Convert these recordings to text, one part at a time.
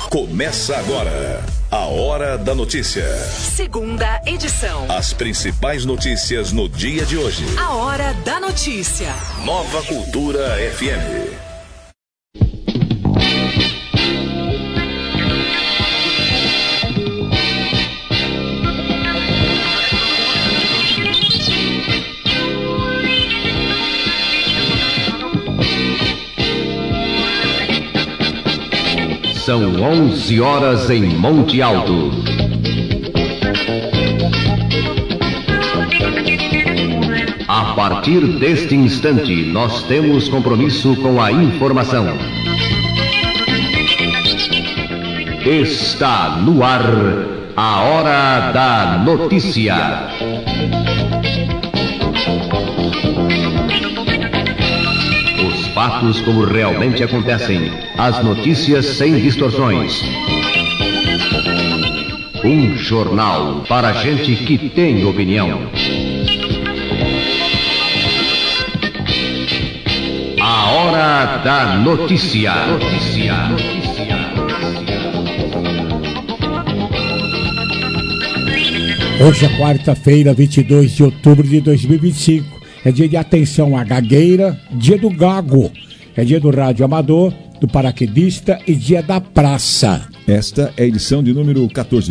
Começa agora a Hora da Notícia. Segunda edição. As principais notícias no dia de hoje. A Hora da Notícia. Nova Cultura FM. São 11 horas em Monte Alto. A partir deste instante, nós temos compromisso com a informação. Está no ar a Hora da Notícia. Fatos como realmente acontecem. As notícias sem distorções. Um jornal para gente que tem opinião. A Hora da Notícia. Hoje é quarta-feira, 22 de outubro de 2025. É dia de atenção à gagueira, dia do gago, é dia do rádio amador, do paraquedista e dia da praça. Esta é a edição de número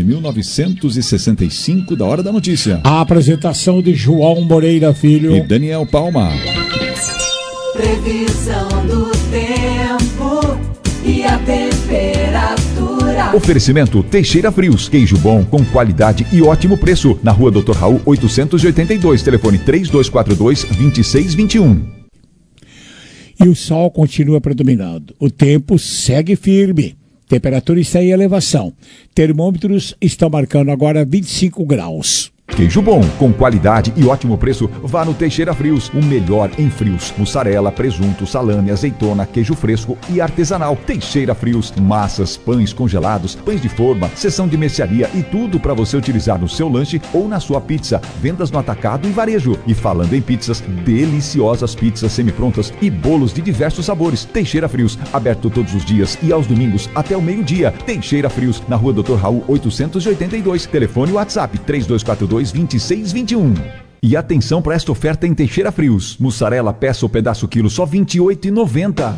14.965 da Hora da Notícia. A apresentação de João Moreira Filho e Daniel Palma. Previsão do tempo e a temperatura. Oferecimento Teixeira Frios, queijo bom com qualidade e ótimo preço. Na rua Dr. Raul 882, telefone 3242-2621. E o sol continua predominando. O tempo segue firme. Temperatura está em elevação. Termômetros estão marcando agora 25 graus. Queijo bom, com qualidade e ótimo preço, vá no Teixeira Frios, o melhor em frios. Mussarela, presunto, salame, azeitona, queijo fresco e artesanal. Teixeira Frios, massas, pães congelados, pães de forma, seção de mercearia e tudo para você utilizar no seu lanche ou na sua pizza. Vendas no atacado e varejo. E falando em pizzas, deliciosas pizzas semi-prontas e bolos de diversos sabores. Teixeira Frios, aberto todos os dias e aos domingos até o meio-dia. Teixeira Frios, na rua Dr. Raul 882, telefone WhatsApp 3242-2621. E atenção para esta oferta em Teixeira Frios. Mussarela peça ou pedaço quilo só R$ 28,90.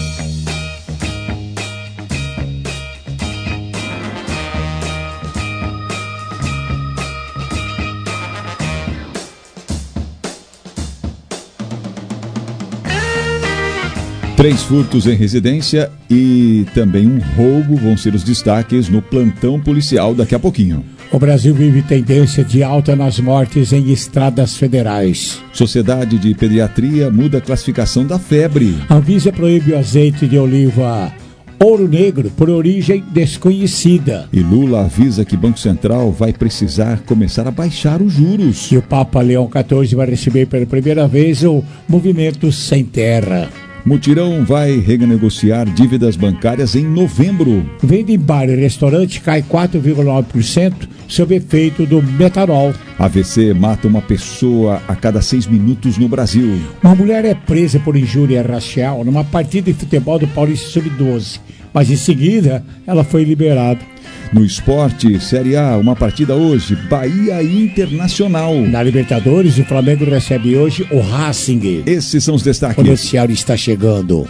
Três furtos em residência e também um roubo vão ser os destaques no plantão policial daqui a pouquinho. O Brasil vive tendência de alta nas mortes em estradas federais. Sociedade de Pediatria muda a classificação da febre. A Anvisa proíbe o azeite de oliva Ouro Negro por origem desconhecida. E Lula avisa que Banco Central vai precisar começar a baixar os juros. E o Papa Leão XIV vai receber pela primeira vez o Movimento Sem Terra. Mutirão vai renegociar dívidas bancárias em novembro. Venda em bar e restaurante cai 4,9% sob efeito do metanol. AVC mata uma pessoa a cada 6 minutos no Brasil. Uma mulher é presa por injúria racial numa partida de futebol do Paulista Sub-12, mas em seguida ela foi liberada. No esporte, Série A, uma partida hoje, Bahia e Internacional. Na Libertadores, o Flamengo recebe hoje o Racing. Esses são os destaques. O noticiário está chegando.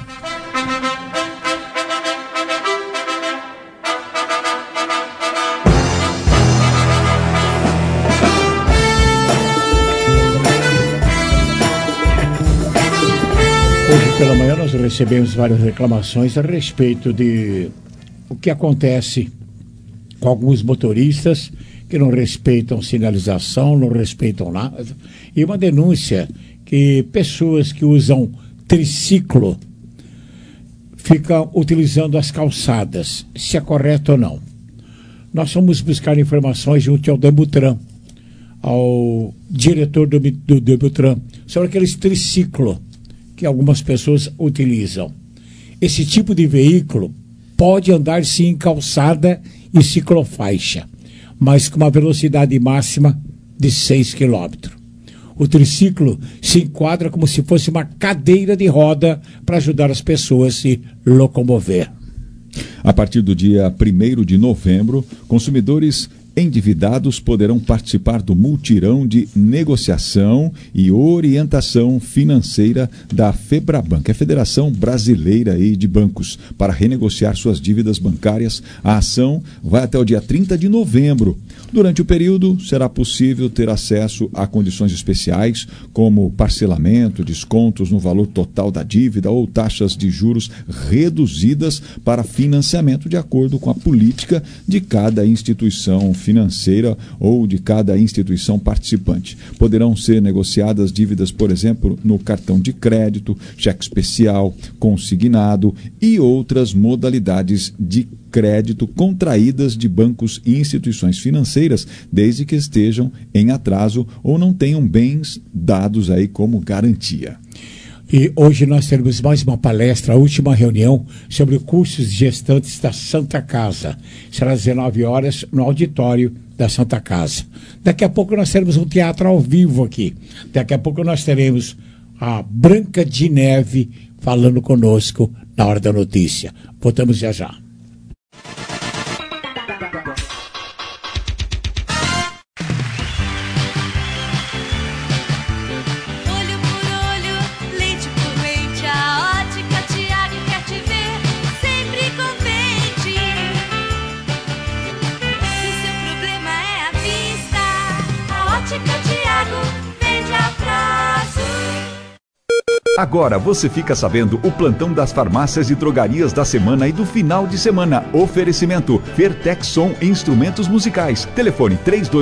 Hoje pela manhã nós recebemos várias reclamações a respeito de o que acontece com alguns motoristas que não respeitam sinalização, não respeitam nada. E uma denúncia que pessoas que usam triciclo ficam utilizando as calçadas, se é correto ou não. Nós fomos buscar informações junto ao Demutran, ao diretor do Demutran, sobre aqueles triciclos que algumas pessoas utilizam. Esse tipo de veículo pode andar sim em calçada e ciclofaixa, mas com uma velocidade máxima de 6 km. O triciclo se enquadra como se fosse uma cadeira de roda para ajudar as pessoas a se locomover. A partir do dia 1º de novembro, consumidores endividados poderão participar do mutirão de negociação e orientação financeira da FEBRABAN, a Federação Brasileira aí de Bancos, para renegociar suas dívidas bancárias. A ação vai até o dia 30 de novembro. Durante o período, será possível ter acesso a condições especiais, como parcelamento, descontos no valor total da dívida ou taxas de juros reduzidas para financiamento de acordo com a política de cada instituição financeira ou de cada instituição participante. Poderão ser negociadas dívidas, por exemplo, no cartão de crédito, cheque especial, consignado e outras modalidades de crédito contraídas de bancos e instituições financeiras, desde que estejam em atraso ou não tenham bens dados aí como garantia. E hoje nós teremos mais uma palestra, a última reunião sobre cursos de gestantes da Santa Casa. Será às 19 horas no auditório da Santa Casa. Daqui a pouco nós teremos um teatro ao vivo aqui. Daqui a pouco nós teremos a Branca de Neve falando conosco na Hora da Notícia. Voltamos já já. Agora você fica sabendo o plantão das farmácias e drogarias da semana e do final de semana. Oferecimento Fertexson Instrumentos Musicais. Telefone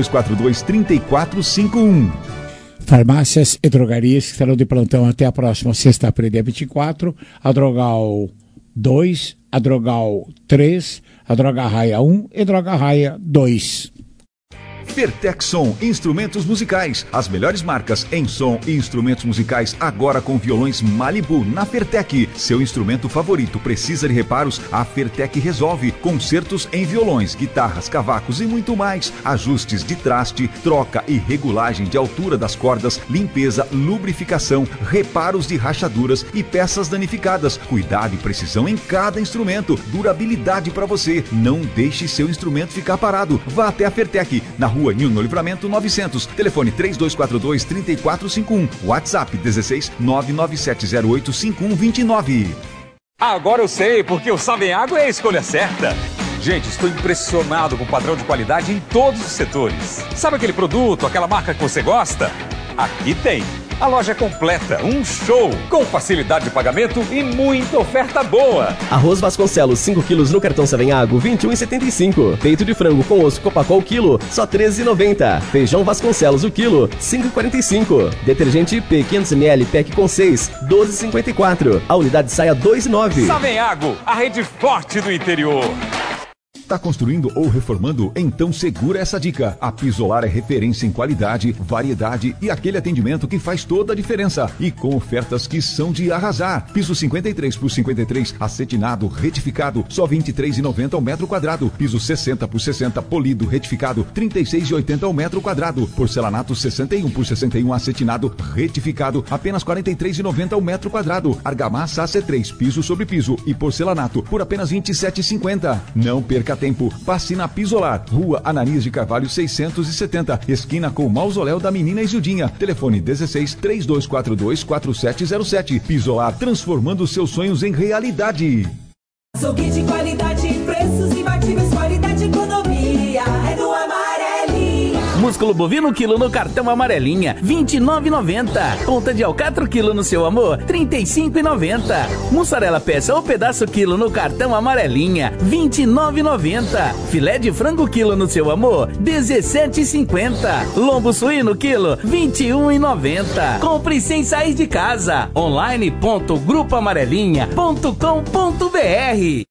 3242-3451. Farmácias e drogarias que estarão de plantão até a próxima sexta-feira, dia 24. A Drogal 2, a Drogal 3, a Droga Raia 1 e Droga Raia 2. Fertexson Instrumentos Musicais. As melhores marcas em som e instrumentos musicais agora com violões Malibu na Fertec. Seu instrumento favorito precisa de reparos? A Fertec resolve. Concertos em violões, guitarras, cavacos e muito mais. Ajustes de traste, troca e regulagem de altura das cordas, limpeza, lubrificação, reparos de rachaduras e peças danificadas. Cuidado e precisão em cada instrumento. Durabilidade para você. Não deixe seu instrumento ficar parado. Vá até a Fertec, na Rua Nilno Livramento 900, telefone 3242-3451, WhatsApp 16 997085129. Agora eu sei porque o Savenhago é a escolha certa. Gente, estou impressionado com o padrão de qualidade em todos os setores. Sabe aquele produto, aquela marca que você gosta? Aqui tem. A loja é completa, um show, com facilidade de pagamento e muita oferta boa. Arroz Vasconcelos, 5 quilos no cartão Savenhago, R$ 21,75. Peito de frango com osso Copacol, quilo, só R$ 13,90. Feijão Vasconcelos, o quilo, R$ 5,45. Detergente IP 500ml, pack com 6, R$ 12,54. A unidade sai a R$ 2,9. Savenhago, a rede forte do interior. Está construindo ou reformando? Então segura essa dica. A Pisolar é referência em qualidade, variedade e aquele atendimento que faz toda a diferença. E com ofertas que são de arrasar. Piso 53 por 53, acetinado, retificado, só R$ 23,90 ao metro quadrado. Piso 60 por 60, polido, retificado, R$ 36,80 ao metro quadrado. Porcelanato 61 por 61, acetinado, retificado, apenas R$ 43,90 ao metro quadrado. Argamassa AC3, piso sobre piso e porcelanato por apenas R$ 27,50. Não perca tempo, passe na Pisolar, Rua Ananias de Carvalho 670, esquina com o Mausoléu da Menina Isildinha. Telefone 16 3242-4707. Pisolar, transformando seus sonhos em realidade. Açougue de qualidade, preços imbatíveis, qualidade e economia. É do Amarelinha. Músculo bovino quilo no cartão Amarelinha, R$ 29,90. Ponta de alcatra quilo no seu amor, R$ 35,90. Mussarela peça ou pedaço quilo no cartão Amarelinha, R$ 29,90. Filé de frango quilo no seu amor, R$ 17,50. Lombo suíno quilo, R$ 21,90. Compre sem sair de casa. online.grupoamarelinha.com.br.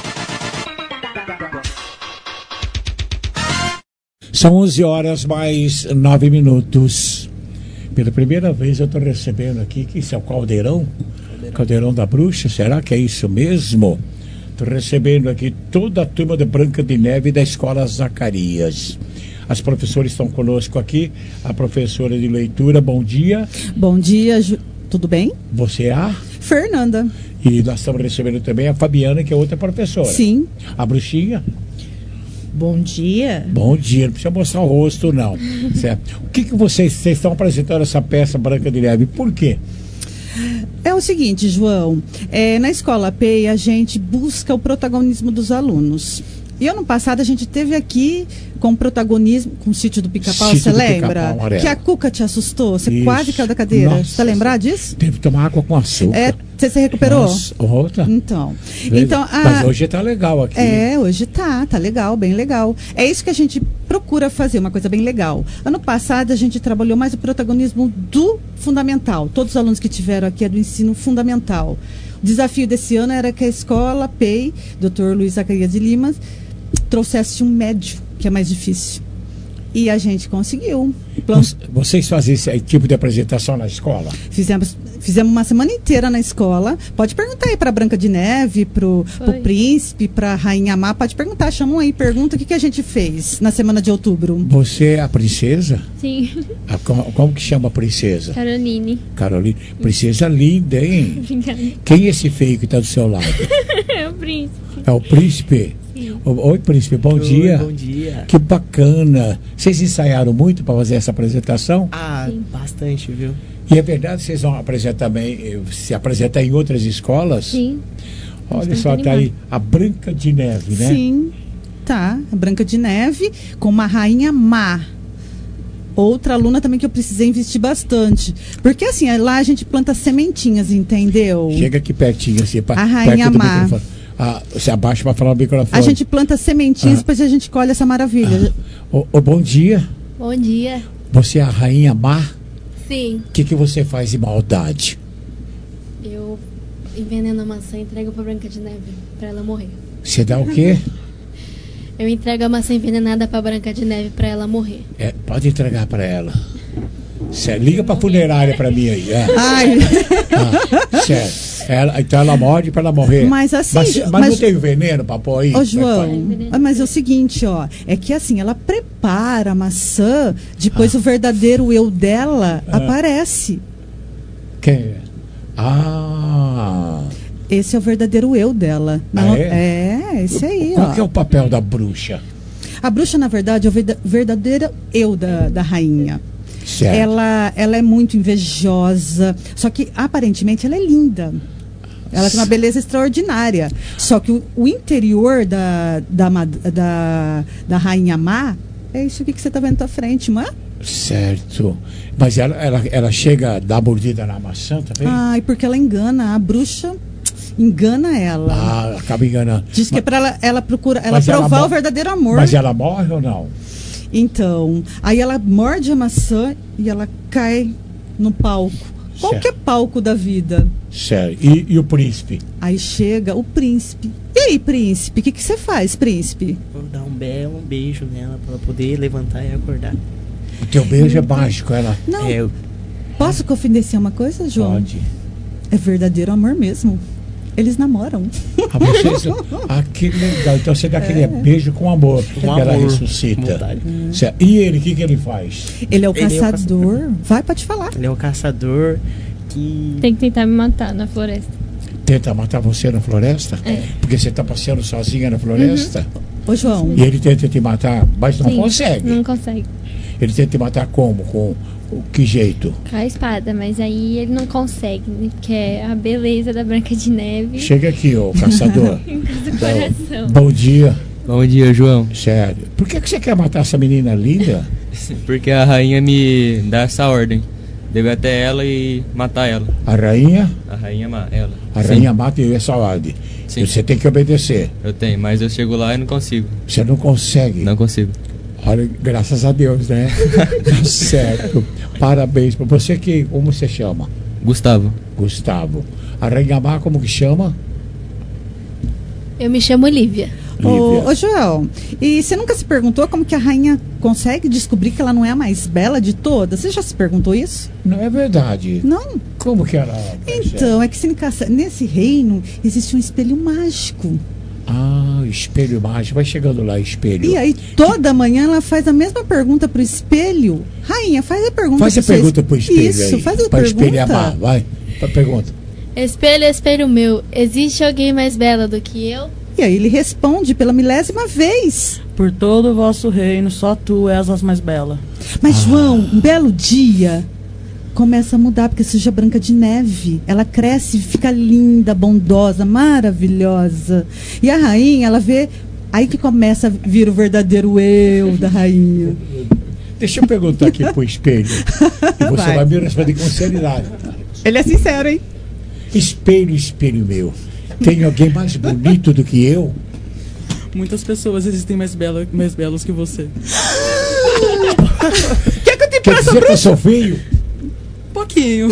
São 11 horas mais 9 minutos. Pela primeira vez eu estou recebendo aqui, que isso é o Caldeirão? Caldeirão da Bruxa, será que é isso mesmo? Estou recebendo aqui toda a turma da Branca de Neve da Escola Zacarias. As professoras estão conosco aqui. A professora de leitura, bom dia. Bom dia, tudo bem? Você é a? Fernanda. E nós estamos recebendo também a Fabiana, que é outra professora. Sim. A bruxinha. Bom dia. Bom dia, não precisa mostrar o rosto, não. Certo? O que vocês estão apresentando essa peça Branca de Neve? Por quê? É o seguinte, João, na Escola PEI a gente busca o protagonismo dos alunos. E ano passado a gente teve aqui com o protagonismo, com o Sítio do Pica-Pau, você lembra? Que a Cuca te assustou, você quase caiu da cadeira. Você está lembrado disso? Teve que tomar água com açúcar. Você se recuperou? Outra. Então mas hoje tá legal aqui. Hoje tá legal, bem legal. É isso que a gente procura fazer, uma coisa bem legal. Ano passado a gente trabalhou mais o protagonismo do fundamental. Todos os alunos que tiveram aqui é do ensino fundamental. O desafio desse ano era que a Escola PEI, Dr. Luiz Zacarias de Lima, trouxesse um médio, que é mais difícil. E a gente conseguiu. Vocês fazem esse tipo de apresentação na escola? Fizemos uma semana inteira na escola. Pode perguntar aí para a Branca de Neve, pro Príncipe, para a Rainha Má. Pode perguntar, chamam aí, pergunta o que a gente fez na semana de outubro. Você é a princesa? Sim. Como que chama a princesa? Caroline. Caroline. Princesa linda, hein? Obrigada. Quem é esse feio que está do seu lado? É o príncipe. É o príncipe? Sim. Oi, príncipe, bom dia. Bom dia. Que bacana. Vocês ensaiaram muito para fazer essa apresentação? Sim. Bastante, viu? E é verdade, vocês vão apresentar também, se apresentar em outras escolas? Sim. Olha só, tá aí a Branca de Neve, né? Sim, tá. A Branca de Neve com uma Rainha Má. Outra aluna também que eu precisei investir bastante. Porque assim, lá a gente planta sementinhas, entendeu? Chega aqui pertinho, assim, a Rainha Má. Você abaixa para falar no microfone. A gente planta sementinhas, depois a gente colhe essa maravilha. Bom dia. Bom dia. Você é a Rainha Má? Sim. O que você faz de maldade? Eu enveneno a maçã e entrego pra Branca de Neve, pra ela morrer. Você dá o quê? Eu entrego a maçã envenenada pra Branca de Neve pra ela morrer. Pode entregar pra ela. Sério, liga pra funerária pra mim aí. Ai. Sério. Então ela morde pra ela morrer. Mas assim. Mas não tem veneno pra pôr aí? Ô, João, mas é o seguinte, ó. É que assim, ela prepara a maçã, depois o verdadeiro eu dela aparece. Quem é? Esse é o verdadeiro eu dela. Não, esse aí, Qual que é o papel da bruxa? A bruxa, na verdade, é o verdadeiro eu da rainha. Certo. Ela é muito invejosa, só que aparentemente ela é linda. Ela tem uma beleza extraordinária. Só que o interior da Rainha Má é isso aqui que você está vendo à frente, não é? Certo. Mas ela chega a dar mordida na maçã também? Porque ela engana. A bruxa engana ela. Acaba enganando. Diz que é para ela provar o verdadeiro amor. Mas ela morre ou não? Então, aí ela morde a maçã e ela cai no palco. Qualquer palco da vida. Sério. E o príncipe? Aí chega o príncipe. E aí, príncipe? O que você faz, príncipe? Vou dar um beijo nela para ela poder levantar e acordar. O teu beijo é mágico, ela. Não. Posso confidenciar uma coisa, João? Pode. É verdadeiro amor mesmo. Eles namoram. Que legal. Então você dá aquele beijo com amor. Ela ressuscita. E ele, o que ele faz? Ele é o caçador. Vai, pode falar. Ele é o caçador que... Tem que tentar me matar na floresta. Tenta matar você na floresta? Porque você está passeando sozinha na floresta? Ô, João. E ele tenta te matar, mas não consegue. Não consegue. Ele tenta te matar como? Com que jeito? Com a espada, mas aí ele não consegue, né? Que é a beleza da Branca de Neve. Chega aqui, ô caçador. Do coração. Bom dia. Bom dia, João. Sério. Por que você quer matar essa menina linda? Porque a rainha me dá essa ordem. Devo ir até ela e matar ela. A rainha? A rainha ela. A rainha mata e essa ordem. Sim. Você tem que obedecer. Eu tenho, mas eu chego lá e não consigo. Você não consegue? Não consigo. Olha, graças a Deus, né? Tá certo. Parabéns para você. Como você chama? Gustavo. A Rainha Má, como que chama? Eu me chamo Lívia. Ô, Joel, e você nunca se perguntou como que a rainha consegue descobrir que ela não é a mais bela de todas? Você já se perguntou isso? Não é verdade. Não? Como que ela... Então, é que nesse reino existe um espelho mágico. Espelho mágico. Vai chegando lá, espelho. E aí, toda manhã ela faz a mesma pergunta pro espelho. Rainha, faz a pergunta pro espelho. Faz a pergunta pro espelho. Isso, aí, faz a pra pergunta. Espelho amar. Vai, pergunta. Espelho, espelho meu, existe alguém mais bela do que eu? E aí ele responde pela 1000ª vez. Por todo o vosso reino, só tu és a mais bela. Mas, João, um belo dia, começa a mudar, porque surge a Branca de Neve. Ela cresce, fica linda, bondosa, maravilhosa. E a rainha, ela vê... Aí que começa a vir o verdadeiro eu da rainha. Deixa eu perguntar aqui pro espelho. E você vai me responder com seriedade. Ele é sincero, hein? Espelho, espelho meu, tem alguém mais bonito do que eu? Muitas pessoas existem mais belos que você. Quer que eu te Quer passe dizer que eu sou feio? Pouquinho.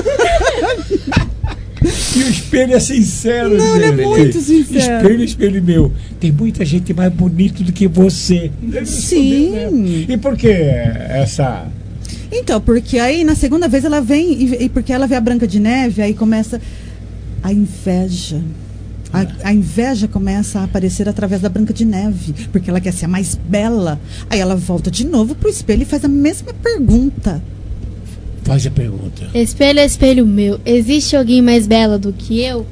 E o espelho é sincero, Não, ele é muito sincero. Espelho, espelho meu, tem muita gente mais bonito do que você. Sim. E por que essa... Então, porque aí na segunda vez ela vem e porque ela vê a Branca de Neve, aí começa a inveja. A inveja começa a aparecer através da Branca de Neve, porque ela quer ser a mais bela. Aí ela volta de novo pro espelho e faz a mesma pergunta. Faz a pergunta. Espelho, espelho meu, existe alguém mais bela do que eu?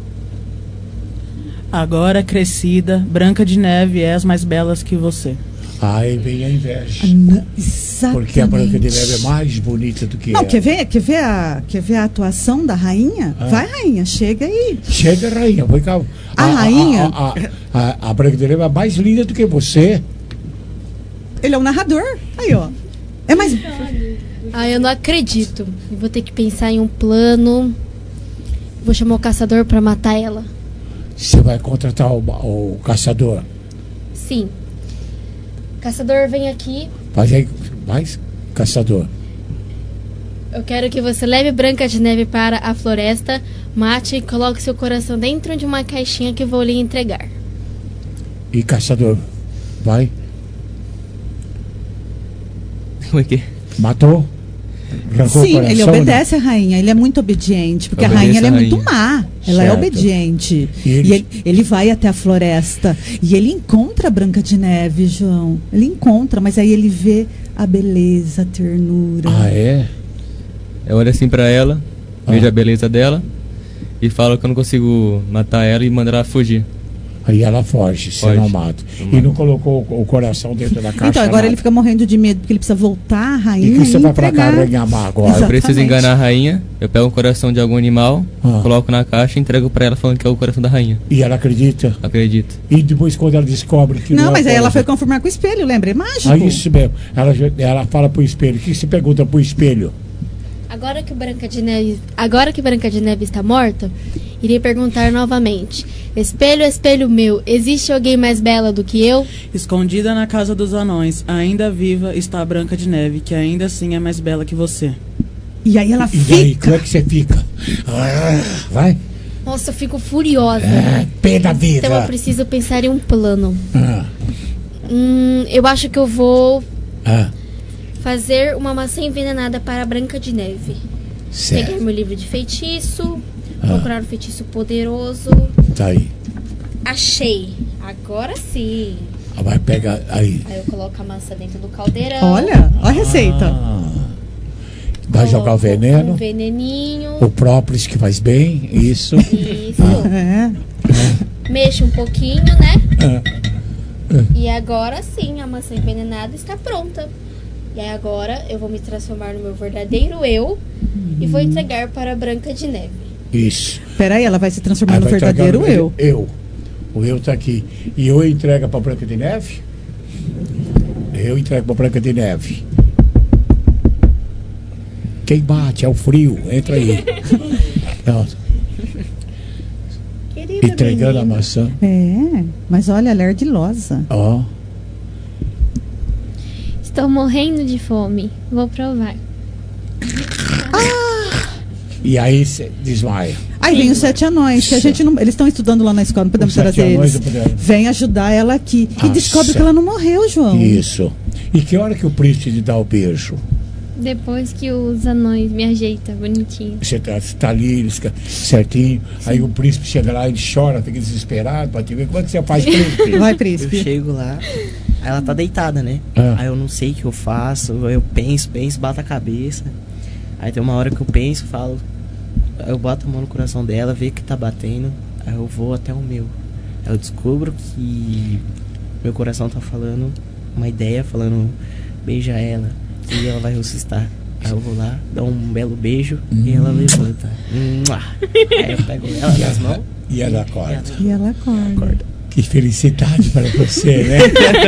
Agora crescida, Branca de Neve és mais belas que você. Aí vem a inveja. Exatamente. Porque a Branca de Neve é mais bonita do que Não, ela. quer ver a atuação da rainha? Vai, rainha, chega aí. Chega, rainha. Vem cá. A rainha... A Branca de Neve é mais linda do que você. Ele é o narrador. Aí, ó. É mais... Eu não acredito. Eu vou ter que pensar em um plano. Vou chamar o caçador pra matar ela. Você vai contratar o caçador? Sim. Caçador, vem aqui. Vai, caçador. Eu quero que você leve Branca de Neve para a floresta, mate e coloque seu coração dentro de uma caixinha que vou lhe entregar. E caçador, vai. Como é que? Matou? Arrancou Sim, o coração, ele obedece a rainha, ele é muito obediente, porque a rainha ela é muito má, ela é obediente. E ele vai até a floresta e ele encontra a Branca de Neve, João. Ele encontra, mas aí ele vê a beleza, a ternura. Ah, é? Eu olho assim pra ela, vejo a beleza dela e falo que eu não consigo matar ela e mandar ela fugir. Aí ela foge, você não mata. E não colocou o coração dentro da caixa. Então agora ele fica morrendo de medo, porque ele precisa voltar a rainha. E que você vai pra entregar. cá arranhar agora? Eu preciso enganar a rainha, eu pego o coração de algum animal, coloco na caixa e entrego pra ela falando que é o coração da rainha. E ela acredita? Acredita. E depois quando ela descobre que Não, é mas aí coisa... ela foi confirmar com o espelho, lembra? É mágico. Ah, isso mesmo. Ela fala pro espelho. O que você pergunta pro espelho? Agora que Branca de Neve está morta, irei perguntar novamente. Espelho, espelho meu, existe alguém mais bela do que eu? Escondida na casa dos anões, ainda viva está a Branca de Neve, que ainda assim é mais bela que você. E aí ela fica. E aí, como é que você fica? Vai. Nossa, eu fico furiosa. Pé da vida. Então eu preciso pensar em um plano. Eu acho que eu vou fazer uma maçã envenenada para a Branca de Neve. Certo. Pegar meu livro de feitiço, procurar um feitiço poderoso. Tá aí. Achei. Agora sim. Vai pegar aí. Aí eu coloco a maçã dentro do caldeirão. Olha a receita. Vai jogar o veneno. Um veneninho. O própolis que faz bem. Isso. Isso. Mexo um pouquinho, né? E agora sim, a maçã envenenada está pronta. E aí agora eu vou me transformar no meu verdadeiro eu e vou entregar para a Branca de Neve. Isso. Peraí, ela vai se transformar no verdadeiro eu. O eu tá aqui. E eu entrego para a Branca de Neve? Eu entrego para a Branca de Neve. Quem bate é o frio. Entra aí. Entregando menina. a maçã. Mas olha, ela é ardilosa. Estou morrendo de fome. Vou provar. E aí você desmaia. Aí vem os 7 anões, que a gente não. Eles estão estudando lá na escola, não podemos trazer eles. Vem ajudar ela aqui. E descobre que ela não morreu, João. Isso. E que hora que o príncipe lhe dá o beijo? Depois que os anões me ajeitam bonitinho. Você tá ali, ele fica certinho. Sim. Aí o príncipe chega lá, ele chora, fica desesperado pra te ver. Como é que você faz, príncipe? Vai, príncipe. Eu chego lá, aí ela tá deitada, né? Aí eu não sei o que eu faço, eu penso, bato a cabeça. Aí tem uma hora que eu penso, falo, eu boto a mão no coração dela, vejo que tá batendo, aí eu vou até o meu. Aí eu descubro que meu coração tá falando uma ideia, falando beija ela, e ela vai ressuscitar. Aí eu vou lá, dou um belo beijo e ela levanta. Aí eu pego ela nas mãos. E ela acorda. E ela acorda. Que felicidade para você, né?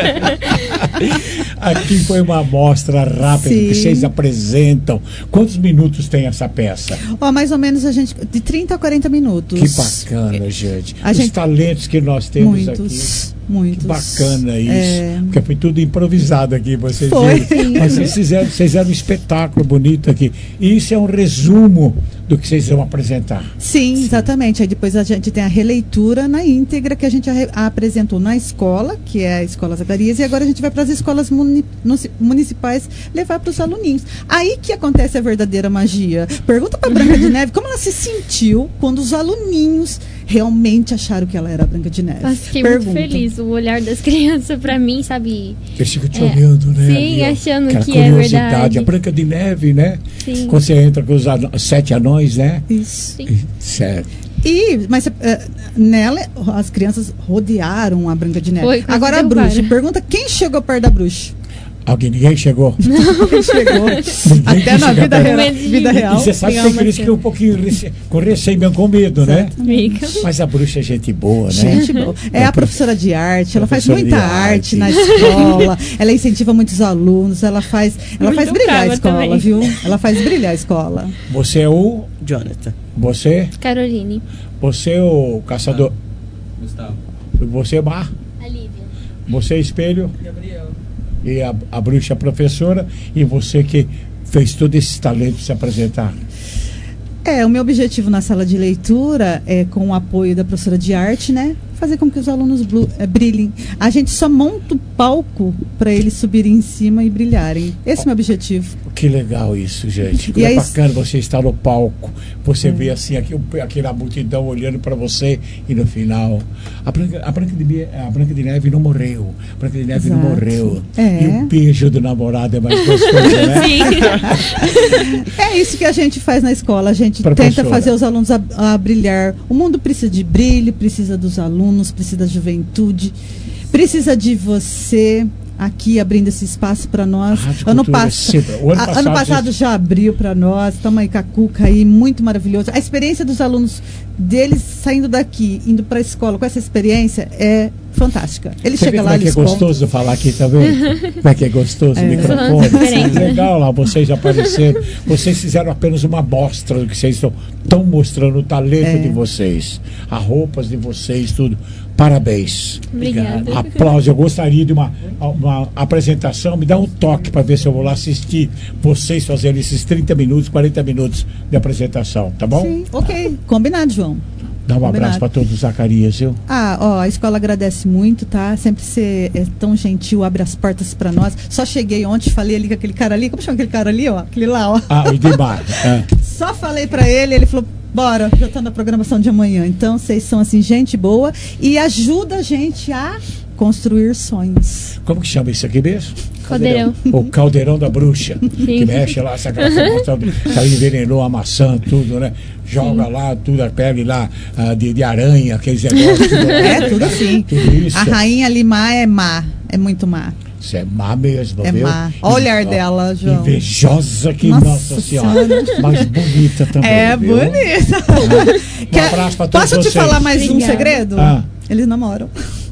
Aqui foi uma amostra rápida que vocês apresentam. Quantos minutos tem essa peça? Mais ou menos de 30 a 40 minutos. Que bacana, gente. Os talentos que nós temos aqui. Muitos. Que bacana isso. Porque foi tudo improvisado aqui, vocês viram. Mas vocês fizeram um espetáculo bonito aqui. E isso é um resumo do que vocês vão apresentar. Sim, exatamente. Aí depois a gente tem a releitura na íntegra que a gente apresentou na escola, que é a Escola Zacarias, e agora a gente vai para as escolas municipais levar para os aluninhos. Aí que acontece a verdadeira magia. Pergunta para Branca de Neve como ela se sentiu quando os aluninhos realmente acharam que ela era a Branca de Neve. Eu fiquei muito feliz. O olhar das crianças pra mim, sabe? Eles ficam te olhando, né? Sim, ali, achando que é verdade. A Branca de Neve, né? Sim. Quando você entra com os 7 anões, né? Isso. Sim. Certo. Mas nela, as crianças rodearam a Branca de Neve. Foi, agora a bruxa. Pergunta quem chegou perto da bruxa. Ninguém chegou? Ninguém chegou. Até na vida real. E você sabe que tem aqueles que ficam um pouquinho com receio, com medo, né? Mas a bruxa é gente boa, né? Gente boa. É a professora de arte, ela faz muita arte na escola, ela incentiva muitos alunos, ela faz brilhar a escola, também. Viu? Ela faz brilhar a escola. Você é o? Jonathan. Você? Caroline. Você é o caçador? Gustavo. Você é Mar? A Lívia. Você é Espelho? Gabriel. E a bruxa professora, e você que fez todo esse talento se apresentar. O meu objetivo na sala de leitura é, com o apoio da professora de arte, né, fazer com que os alunos brilhem. A gente só monta o palco para eles subirem em cima e brilharem. Esse é o meu objetivo. Que legal isso, gente. E é bacana você estar no palco, você vê assim, aquela multidão olhando para você, e no final a Branca de Neve não morreu. A Branca de Neve não morreu. E o beijo do namorado é mais gostoso, né? Sim. É isso que a gente faz na escola. A gente tenta fazer os alunos a brilhar. O mundo precisa de brilho, precisa dos alunos, precisa da juventude, precisa de você aqui abrindo esse espaço para nós. Ano passado já abriu para nós. Estamos aí com a Cuca aí, muito maravilhoso. A experiência dos alunos deles saindo daqui, indo para a escola com essa experiência é fantástica. Ele chega lá, eles gostoso falar aqui também. Como é que é gostoso o microfone. Legal lá, vocês apareceram. Vocês fizeram apenas uma amostra do que vocês estão mostrando, o talento de vocês, as roupas de vocês, tudo. Parabéns. Obrigada. Aplausos. Eu gostaria de uma apresentação. Me dá um toque para ver se eu vou lá assistir vocês fazendo esses 30 minutos, 40 minutos de apresentação, tá bom? Sim, ok. Combinado, João. Dá um abraço para todos os Zacarias, viu? A escola agradece muito, tá? Sempre você é tão gentil, abre as portas para nós. Só cheguei ontem, falei ali com aquele cara ali. Como chama aquele cara ali, ó? Aquele lá, ó. O Idemar. Só falei para ele falou: bora, já tá na programação de amanhã. Então, vocês são, assim, gente boa e ajuda a gente a construir sonhos. Como que chama isso aqui mesmo? Caldeirão. O caldeirão da bruxa. Sim. Que mexe lá, essa gravação, envenenou a maçã, tudo, né? Joga lá, tudo, a pele lá de aranha, aqueles negócios. Tudo assim. Tudo isso. A rainha Limá é má, é muito má. Isso é má mesmo, viu? Má. Olha o olhar dela, João. Invejosa que Nossa Senhora. Mas bonita também. Viu? Bonita. Um abraço pra todos vocês. Posso te falar mais um segredo? Eles namoram.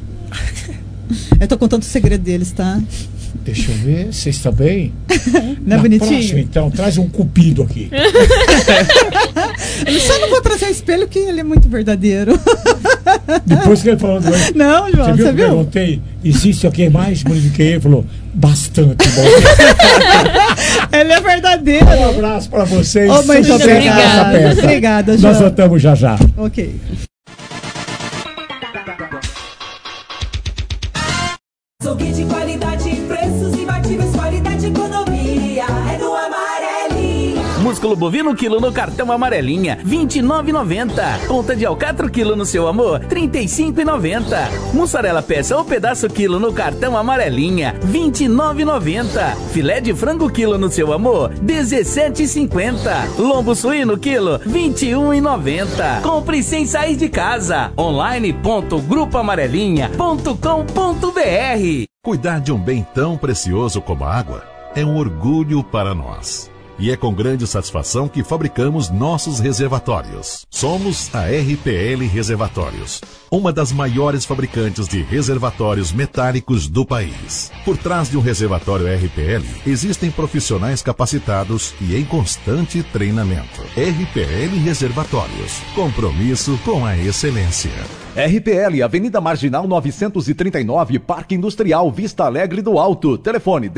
Eu tô contando o segredo deles, tá? Deixa eu ver, vocês estão bem? Não é bonitinho? Próximo, então, traz um cupido aqui. Eu só não vou trazer o espelho, que ele é muito verdadeiro. Depois que ele falou do ele. Não, João, você viu? Eu perguntei, existe alguém mais bonito que ele? Ele falou, bastante bom. Ele é verdadeiro. Um abraço para vocês. Muito obrigada. Obrigada, João. Nós voltamos já já. Ok. Açougue de qualidade, preços imbatíveis, qualidade e economia. É no Amarelinha. Músculo bovino quilo no cartão amarelinha, R$29,90. Ponta de alcatra quilo no seu amor, R$35,90. Mussarela peça ou pedaço quilo no cartão amarelinha, R$29,90. Filé de frango quilo no seu amor, R$17,50. Lombo suíno quilo, R$21,90. Compre sem sair de casa. online.grupoamarelinha.com.br. Cuidar de um bem tão precioso como a água é um orgulho para nós. E é com grande satisfação que fabricamos nossos reservatórios. Somos a RPL Reservatórios, uma das maiores fabricantes de reservatórios metálicos do país. Por trás de um reservatório RPL, existem profissionais capacitados e em constante treinamento. RPL Reservatórios, compromisso com a excelência. RPL, Avenida Marginal 939, Parque Industrial Vista Alegre do Alto. Telefone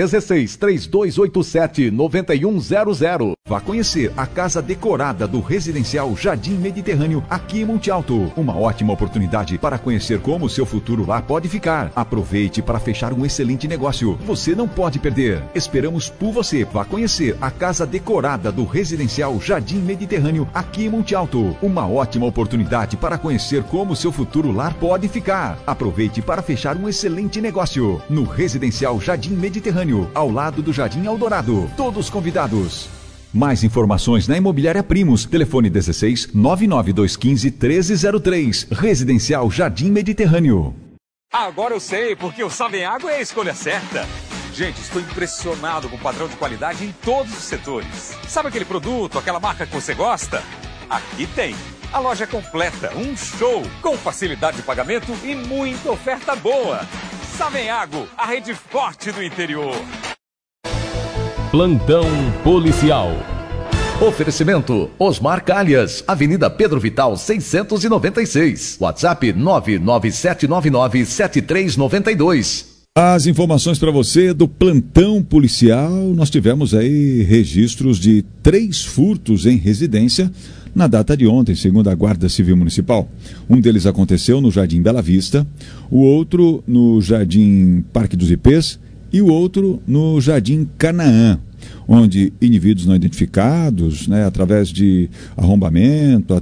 16-3287-9100. Vá conhecer a casa decorada do Residencial Jardim Mediterrâneo, aqui em Monte Alto. Uma ótima oportunidade para conhecer como o seu futuro lá pode ficar. Aproveite para fechar um excelente negócio. Você não pode perder. Esperamos por você. Vá conhecer a casa decorada do Residencial Jardim Mediterrâneo, aqui em Monte Alto. Uma ótima oportunidade para conhecer como o seu futuro lar pode ficar. Aproveite para fechar um excelente negócio no Residencial Jardim Mediterrâneo, ao lado do Jardim Eldorado. Todos convidados. Mais informações na Imobiliária Primos. Telefone 16-99215-1303. Residencial Jardim Mediterrâneo. Agora eu sei, porque o Sabem Água é a escolha certa. Gente, estou impressionado com o padrão de qualidade em todos os setores. Sabe aquele produto, aquela marca que você gosta? Aqui tem. A loja é completa, um show, com facilidade de pagamento e muita oferta boa. Savenhago, a rede forte do interior. Plantão policial. Oferecimento Osmar Calhas, Avenida Pedro Vital 696. WhatsApp 997997392. As informações para você do plantão policial. Nós tivemos aí registros de 3 furtos em residência na data de ontem, segundo a Guarda Civil Municipal. Um deles aconteceu no Jardim Bela Vista, o outro no Jardim Parque dos Ipês e o outro no Jardim Canaã, onde indivíduos não identificados, né, através de arrombamento,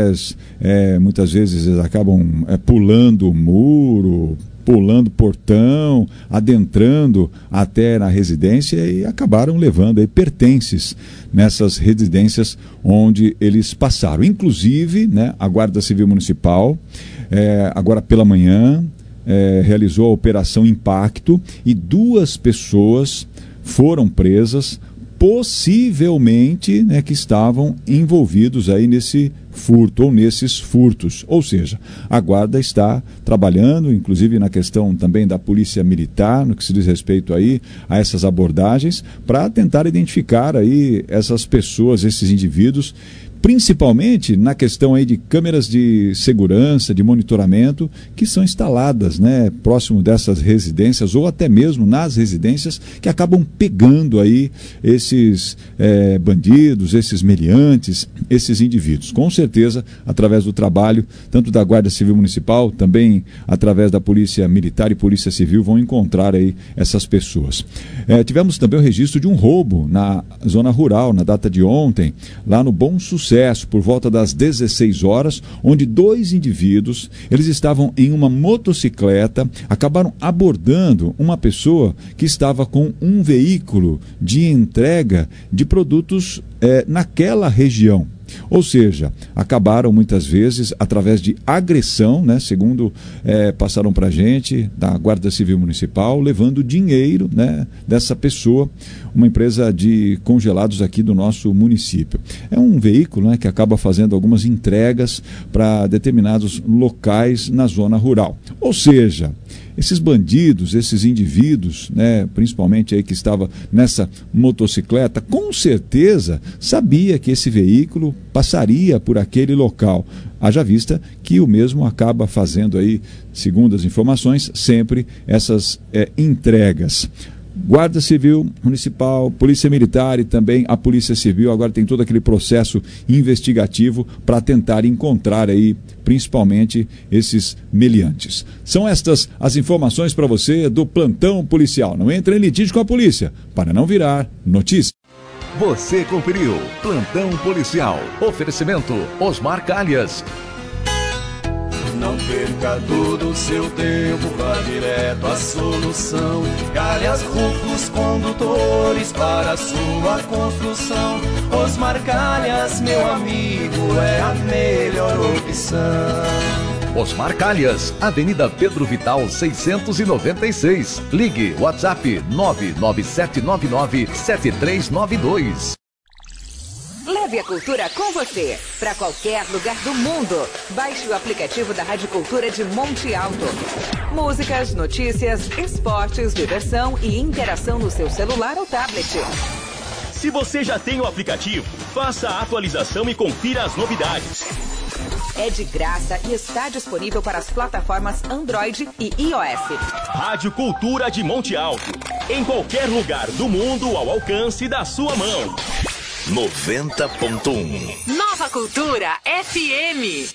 muitas vezes eles acabam pulando o muro, pulando portão, adentrando até na residência e acabaram levando aí pertences nessas residências onde eles passaram. Inclusive, né, a Guarda Civil Municipal, agora pela manhã, realizou a Operação Impacto e 2 pessoas foram presas, possivelmente, né, que estavam envolvidos aí nesse furto ou nesses furtos. Ou seja, a guarda está trabalhando, inclusive na questão também da polícia militar, no que se diz respeito aí a essas abordagens, para tentar identificar aí essas pessoas, esses indivíduos, principalmente na questão aí de câmeras de segurança, de monitoramento, que são instaladas, né, próximo dessas residências ou até mesmo nas residências, que acabam pegando aí esses bandidos, esses meliantes, esses indivíduos. Com certeza, através do trabalho, tanto da Guarda Civil Municipal, também através da Polícia Militar e Polícia Civil, vão encontrar aí essas pessoas. Tivemos também o registro de um roubo na zona rural, na data de ontem, lá no Bom Sucesso, por volta das 16 horas, onde 2 indivíduos, eles estavam em uma motocicleta, acabaram abordando uma pessoa que estava com um veículo de entrega de produtos naquela região. Ou seja, acabaram muitas vezes através de agressão, né, segundo passaram para a gente da Guarda Civil Municipal, levando dinheiro, né, dessa pessoa, uma empresa de congelados aqui do nosso município. É um veículo, né, que acaba fazendo algumas entregas para determinados locais na zona rural. Ou seja, esses bandidos, esses indivíduos, né, principalmente aí que estava nessa motocicleta, com certeza sabia que esse veículo passaria por aquele local. Haja vista que o mesmo acaba fazendo aí, segundo as informações, sempre essas entregas. Guarda Civil Municipal, Polícia Militar e também a Polícia Civil agora tem todo aquele processo investigativo para tentar encontrar aí principalmente esses meliantes. São estas as informações para você do plantão policial. Não entre em litígio com a polícia para não virar notícia. Você conferiu Plantão Policial. Oferecimento Osmar Calhas. Não perca todo o seu tempo, vá direto à solução. Calhas Rufos Condutores para a sua construção. Osmar Calhas, meu amigo, é a melhor opção. Osmar Calhas, Avenida Pedro Vital 696. Ligue WhatsApp 997997392. Leve a cultura com você para qualquer lugar do mundo. Baixe o aplicativo da Rádio Cultura de Monte Alto. Músicas, notícias, esportes, diversão e interação no seu celular ou tablet. Se você já tem o aplicativo, faça a atualização e confira as novidades. É de graça e está disponível para as plataformas Android e iOS. Rádio Cultura de Monte Alto. Em qualquer lugar do mundo ao alcance da sua mão. 90.1 Nova Cultura FM.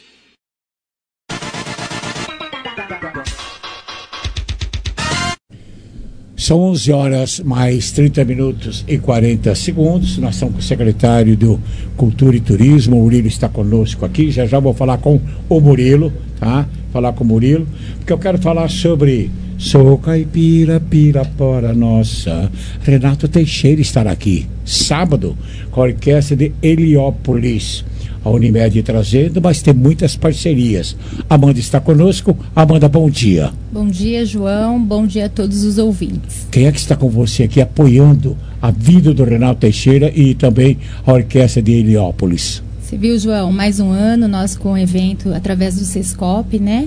São 11 horas mais 30 minutos e 40 segundos. Nós estamos com o secretário do Cultura e Turismo. O Murilo está conosco aqui. Já já vou falar com o Murilo, tá? Falar com o Murilo, porque eu quero falar sobre Sou Caipira, Pirapora Nossa. Renato Teixeira estará aqui sábado com a orquestra de Heliópolis. A Unimed trazendo, mas tem muitas parcerias. Amanda está conosco. Amanda, bom dia. Bom dia, João. Bom dia a todos os ouvintes. Quem é que está com você aqui apoiando a vida do Renato Teixeira e também a orquestra de Heliópolis? Você viu, João, mais um ano nós com o evento através do Sescop, né?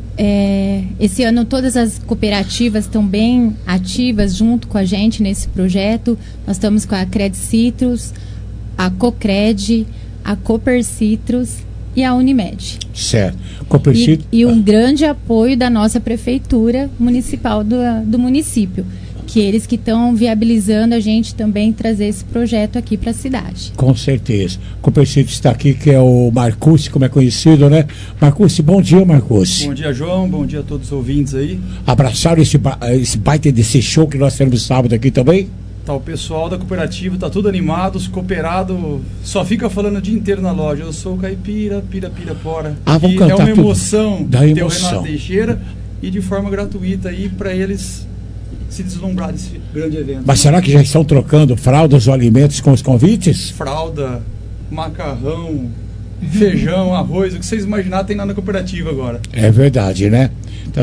Esse ano todas as cooperativas estão bem ativas junto com a gente nesse projeto. Nós estamos com a Cred Citrus, a Cocred, a Cooper Citrus e a Unimed. Certo. Cooper Citrus... E um grande apoio da nossa prefeitura municipal do município, que eles que estão viabilizando a gente também trazer esse projeto aqui para a cidade. Com certeza. Cooper Citrus está aqui, que é o Marcucci, como é conhecido, né? Marcucci, bom dia, Marcucci. Bom dia, João. Bom dia a todos os ouvintes aí. Abraçaram esse baita desse show que nós temos sábado aqui também? Tá, o pessoal da cooperativa tá tudo animado, os cooperados só fica falando o dia inteiro na loja. Eu sou caipira, pirapora. Vamos cantar. É uma emoção ter o Renato Teixeira e de forma gratuita aí para eles se deslumbrar desse grande evento. Mas será que já estão trocando fraldas ou alimentos com os convites? Fralda, macarrão, feijão, arroz, o que vocês imaginar tem lá na cooperativa agora. É verdade, né?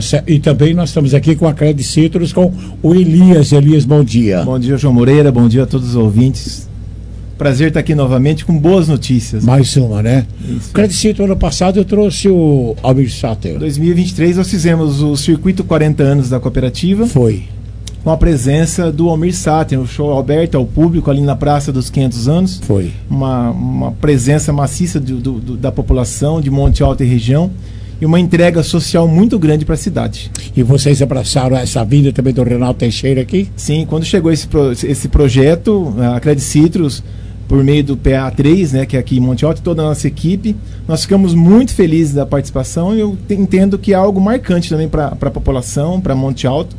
E também nós estamos aqui com a Cred Citrus, com o Elias. Elias, bom dia. Bom dia, João Moreira, bom dia a todos os ouvintes. Prazer estar aqui novamente com boas notícias. Mais uma, né? Isso. Cred Citrus, ano passado eu trouxe o Almir Sater. Em 2023 nós fizemos o circuito 40 anos da cooperativa. Foi. Com a presença do Almir Sater, um show aberto ao público ali na Praça dos 500 anos. Foi. Uma presença maciça da população de Monte Alto e região. E uma entrega social muito grande para a cidade. E vocês abraçaram essa vinda também do Renato Teixeira aqui? Sim, quando chegou esse projeto, a Cred Citrus, por meio do PA3, né, que é aqui em Monte Alto, toda a nossa equipe, nós ficamos muito felizes da participação e eu entendo que é algo marcante também para a população, para Monte Alto,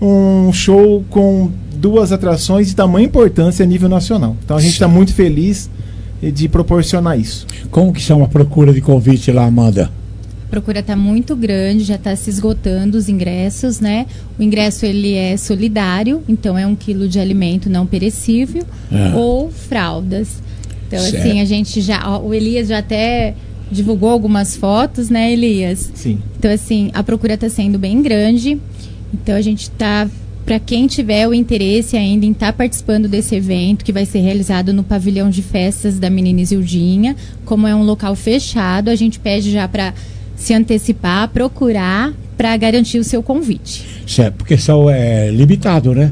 um show com 2 atrações de tamanha importância a nível nacional. Então a gente está muito feliz de proporcionar isso. Como que são a procura de convite lá, Amanda? A procura está muito grande, já está se esgotando os ingressos, né? O ingresso ele é solidário, então é 1 quilo de alimento não perecível ou fraldas. Então, certo. Assim, a gente o Elias já até divulgou algumas fotos, né, Elias? Sim. Então, assim, a procura está sendo bem grande. Então, a gente está, para quem tiver o interesse ainda em estar participando desse evento, que vai ser realizado no pavilhão de festas da Menina Isildinha, como é um local fechado, a gente pede já para se antecipar, procurar para garantir o seu convite. Certo, porque são limitado, né?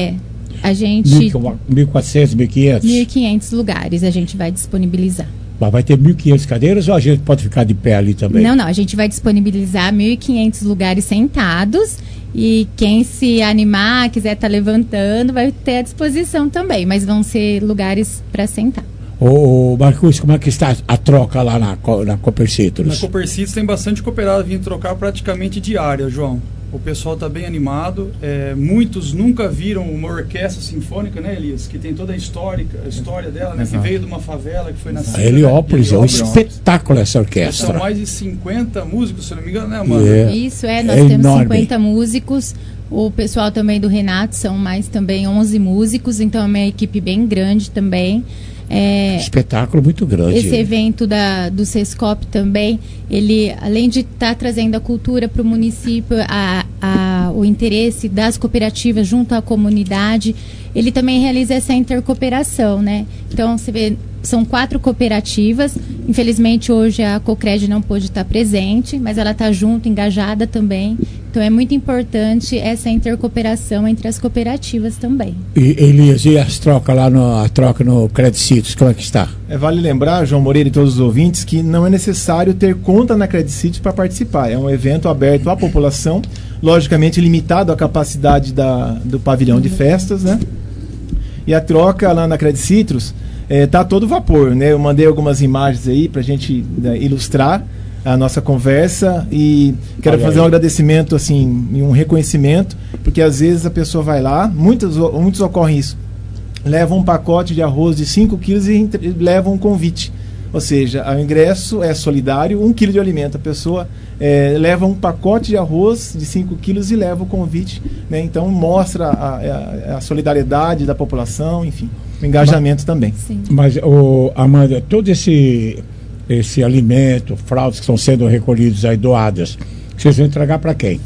A gente... 1.400, 1.500? 1.500 lugares a gente vai disponibilizar. Mas vai ter 1.500 cadeiras ou a gente pode ficar de pé ali também? Não, a gente vai disponibilizar 1.500 lugares sentados e quem se animar, quiser estar levantando, vai ter à disposição também, mas vão ser lugares para sentar. Ô Marcos, como é que está a troca lá na Cooper Citrus? Na Cooper Citrus tem bastante cooperado vindo trocar praticamente diária, João. O pessoal está bem animado. Muitos nunca viram uma orquestra sinfônica, né, Elias? Que tem toda a história dela, né? Que veio de uma favela, que foi nascida. Heliópolis, é um espetáculo essa orquestra. São mais de 50 músicos, se eu não me engano, né, Amanda? Isso, nós temos enorme. 50 músicos. O pessoal também do Renato são mais também 11 músicos, então é uma equipe bem grande também. Espetáculo muito grande. Esse evento do Sescop também, ele, além de estar trazendo a cultura para o município, o interesse das cooperativas junto à comunidade, ele também realiza essa intercooperação, né? Então, você vê, são 4 cooperativas. Infelizmente, hoje a Cocred não pôde estar presente, mas ela está junto, engajada também. Então, é muito importante essa intercooperação entre as cooperativas também. E, Elias, e as trocas lá a troca no Credicitos, como é que está? Vale lembrar, João Moreira e todos os ouvintes, que não é necessário ter conta na Credicitos para participar. É um evento aberto à população, logicamente limitado à capacidade do pavilhão de festas, né? E a troca lá na Credicitos está a todo vapor, né? Eu mandei algumas imagens aí para a gente ilustrar a nossa conversa e quero fazer um agradecimento, assim, e um reconhecimento, porque às vezes a pessoa vai lá, muitos ocorrem isso, levam um pacote de arroz de 5 quilos e levam um convite. Ou seja, o ingresso é solidário, 1 quilo de alimento. A pessoa leva um pacote de arroz de 5 quilos e leva o convite, né? Então mostra a solidariedade da população, enfim, o engajamento também. Sim. Mas, Amanda, todo esse alimento, fraldas que estão sendo recolhidos aí, doadas, vocês vão entregar para quem?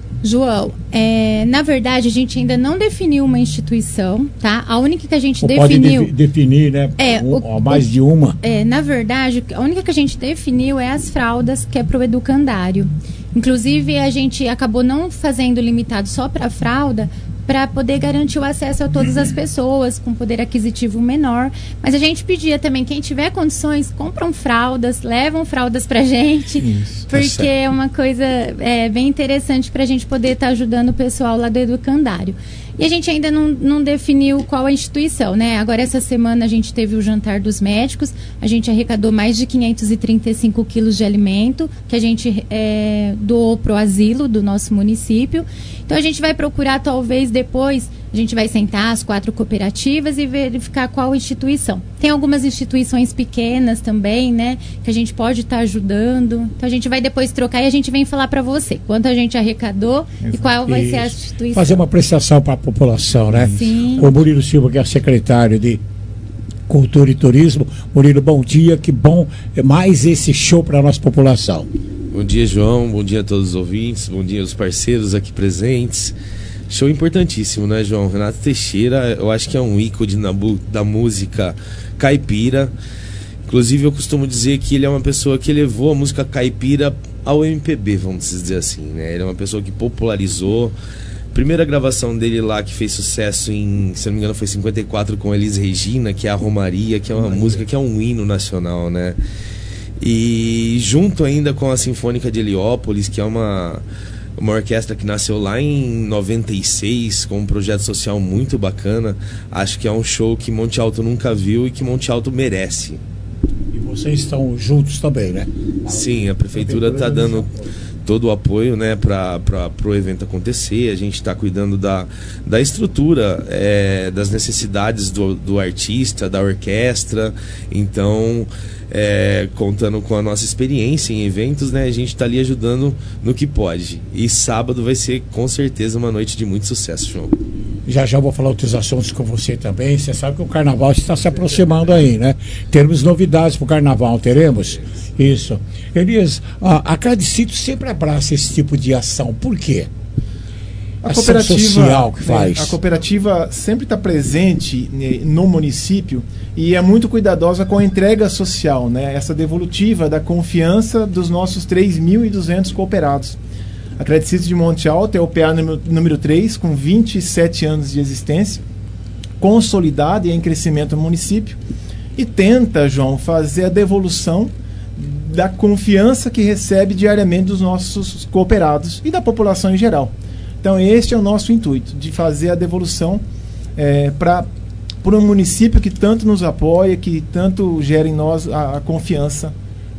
João, na verdade a gente ainda não definiu uma instituição, tá? A única que a gente definiu... Pode definir, né? Mais de uma. Na verdade, a única que a gente definiu é as fraldas, que é para o educandário. Inclusive, a gente acabou não fazendo limitado só para a fralda, para poder garantir o acesso a todas as pessoas com poder aquisitivo menor. Mas a gente pedia também, quem tiver condições, compram fraldas, levam fraldas pra gente, porque é uma coisa bem interessante para a gente poder estar ajudando o pessoal lá do educandário. E a gente ainda não definiu qual a instituição, né? Agora, essa semana, a gente teve o jantar dos médicos, a gente arrecadou mais de 535 quilos de alimento, que a gente doou para o asilo do nosso município. Então, a gente vai procurar, talvez, depois, a gente vai sentar as 4 cooperativas e verificar qual instituição. Tem algumas instituições pequenas também, né? Que a gente pode estar ajudando. Então, a gente vai depois trocar e a gente vem falar para você quanto a gente arrecadou. Exato. E qual vai ser a instituição. Fazer uma prestação para a população, né? Sim. O Murilo Silva, que é secretário de Cultura e Turismo. Murilo, bom dia, que bom mais esse show para a nossa população. Bom dia, João, bom dia a todos os ouvintes, bom dia aos parceiros aqui presentes. Show importantíssimo, né, João? Renato Teixeira, eu acho que é um ícone da música caipira. Inclusive, eu costumo dizer que ele é uma pessoa que levou a música caipira ao MPB, vamos dizer assim, né? Ele é uma pessoa que popularizou. Primeira gravação dele lá, que fez sucesso em, se não me engano, foi 54 com Elis Regina, que é a Romaria, que é uma música que é um hino nacional, né? E junto ainda com a Sinfônica de Heliópolis, que é uma orquestra que nasceu lá em 96, com um projeto social muito bacana. Acho que é um show que Monte Alto nunca viu e que Monte Alto merece. E vocês estão juntos também, né? Sim, a prefeitura está dando todo o apoio, né, para o evento acontecer. A gente está cuidando da estrutura, das necessidades do artista, da orquestra. Então, contando com a nossa experiência em eventos, né, a gente está ali ajudando no que pode. E sábado vai ser com certeza uma noite de muito sucesso, João. Já vou falar outros assuntos com você também. Você sabe que o carnaval está se aproximando aí, né? Teremos novidades para o carnaval, teremos? Isso. Elias, a Credicito sempre abraça esse tipo de ação. Por quê? A cooperativa social que faz. A cooperativa sempre está presente no município e é muito cuidadosa com a entrega social, né? Essa devolutiva da confiança dos nossos 3.200 cooperados. A Credicito de Monte Alto é o PA número 3, com 27 anos de existência, consolidada e em crescimento no município, e tenta, João, fazer a devolução da confiança que recebe diariamente dos nossos cooperados e da população em geral. Então, este é o nosso intuito, de fazer a devolução para um município que tanto nos apoia, que tanto gera em nós a confiança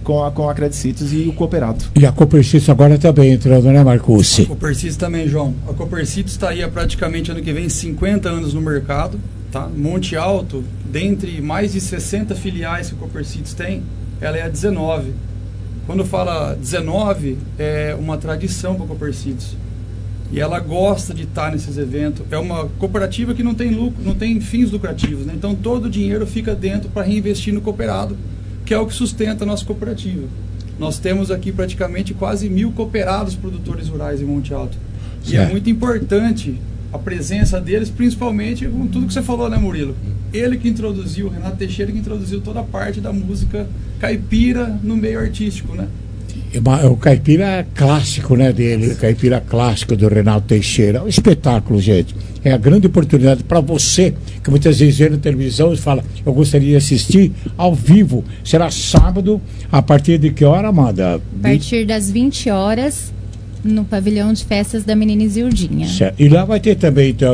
com a Credicitos e o Cooperado. E a Copercitos agora também entrando, né, Marcucci? A Copercitos também, João. A Copercitos está aí há praticamente ano que vem 50 anos no mercado. Tá? Monte Alto, dentre mais de 60 filiais que a Copercitos tem, ela é a 19. Quando fala 19, é uma tradição para a Copercitos. E ela gosta de estar nesses eventos. É uma cooperativa que não tem lucro, não tem fins lucrativos, né? Então todo o dinheiro fica dentro para reinvestir no cooperado, que é o que sustenta a nossa cooperativa. Nós temos aqui praticamente quase 1.000 cooperados produtores rurais em Monte Alto. E é muito importante a presença deles, principalmente com tudo que você falou, né, Murilo? Ele que introduziu, o Renato Teixeira que introduziu toda a parte da música caipira no meio artístico, né? O caipira clássico, né, dele, o caipira clássico do Renato Teixeira. É um espetáculo, gente. É a grande oportunidade para você, que muitas vezes vê na televisão e fala, eu gostaria de assistir ao vivo. Será sábado, a partir de que hora, Amanda? A partir das 20 horas, no pavilhão de festas da Menina Isildinha. Certo. E lá vai ter também, então,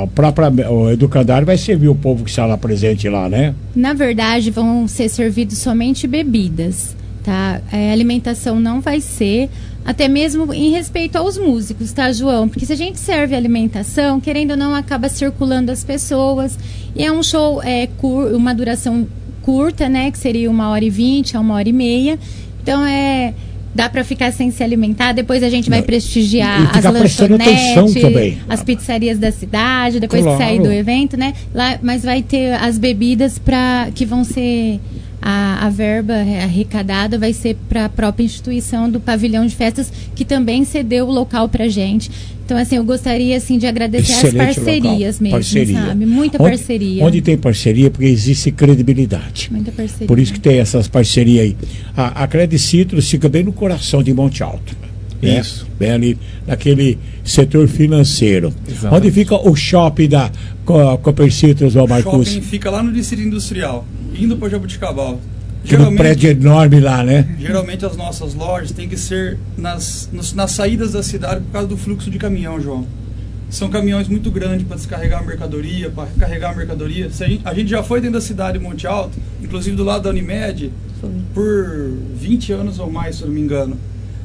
o educandário vai servir o povo que está lá presente lá, né? Na verdade, vão ser servidos somente bebidas. Tá? A alimentação não vai ser, até mesmo em respeito aos músicos, tá, João? Porque se a gente serve alimentação, querendo ou não, acaba circulando as pessoas. E é um show, uma duração curta, né? Que seria 1h20 a 1h30. Então, dá para ficar sem se alimentar. Depois a gente vai prestigiar as lanchonetes, as pizzarias da cidade, depois que sair do evento, né? Lá, mas vai ter as bebidas que vão ser... A verba arrecadada vai ser para a própria instituição do pavilhão de festas, que também cedeu o local para a gente. Então, assim, eu gostaria assim, de agradecer as parcerias local. Mesmo, sabe? Muita parceria. Onde tem parceria, porque existe credibilidade. Muita parceria. Por isso que tem essas parcerias aí. A Credicitos fica bem no coração de Monte Alto. Isso. Bem ali, naquele setor financeiro. Exatamente. Onde fica o shopping da Copercitos, ou Marcucci? O shopping fica lá no Distrito Industrial, indo para Jabuticabal. Um prédio enorme lá, né? Geralmente as nossas lojas têm que ser nas saídas da cidade por causa do fluxo de caminhão, João. São caminhões muito grandes para descarregar a mercadoria, para carregar a mercadoria. A gente já foi dentro da cidade de Monte Alto, inclusive do lado da Unimed, por 20 anos ou mais, se eu não me engano.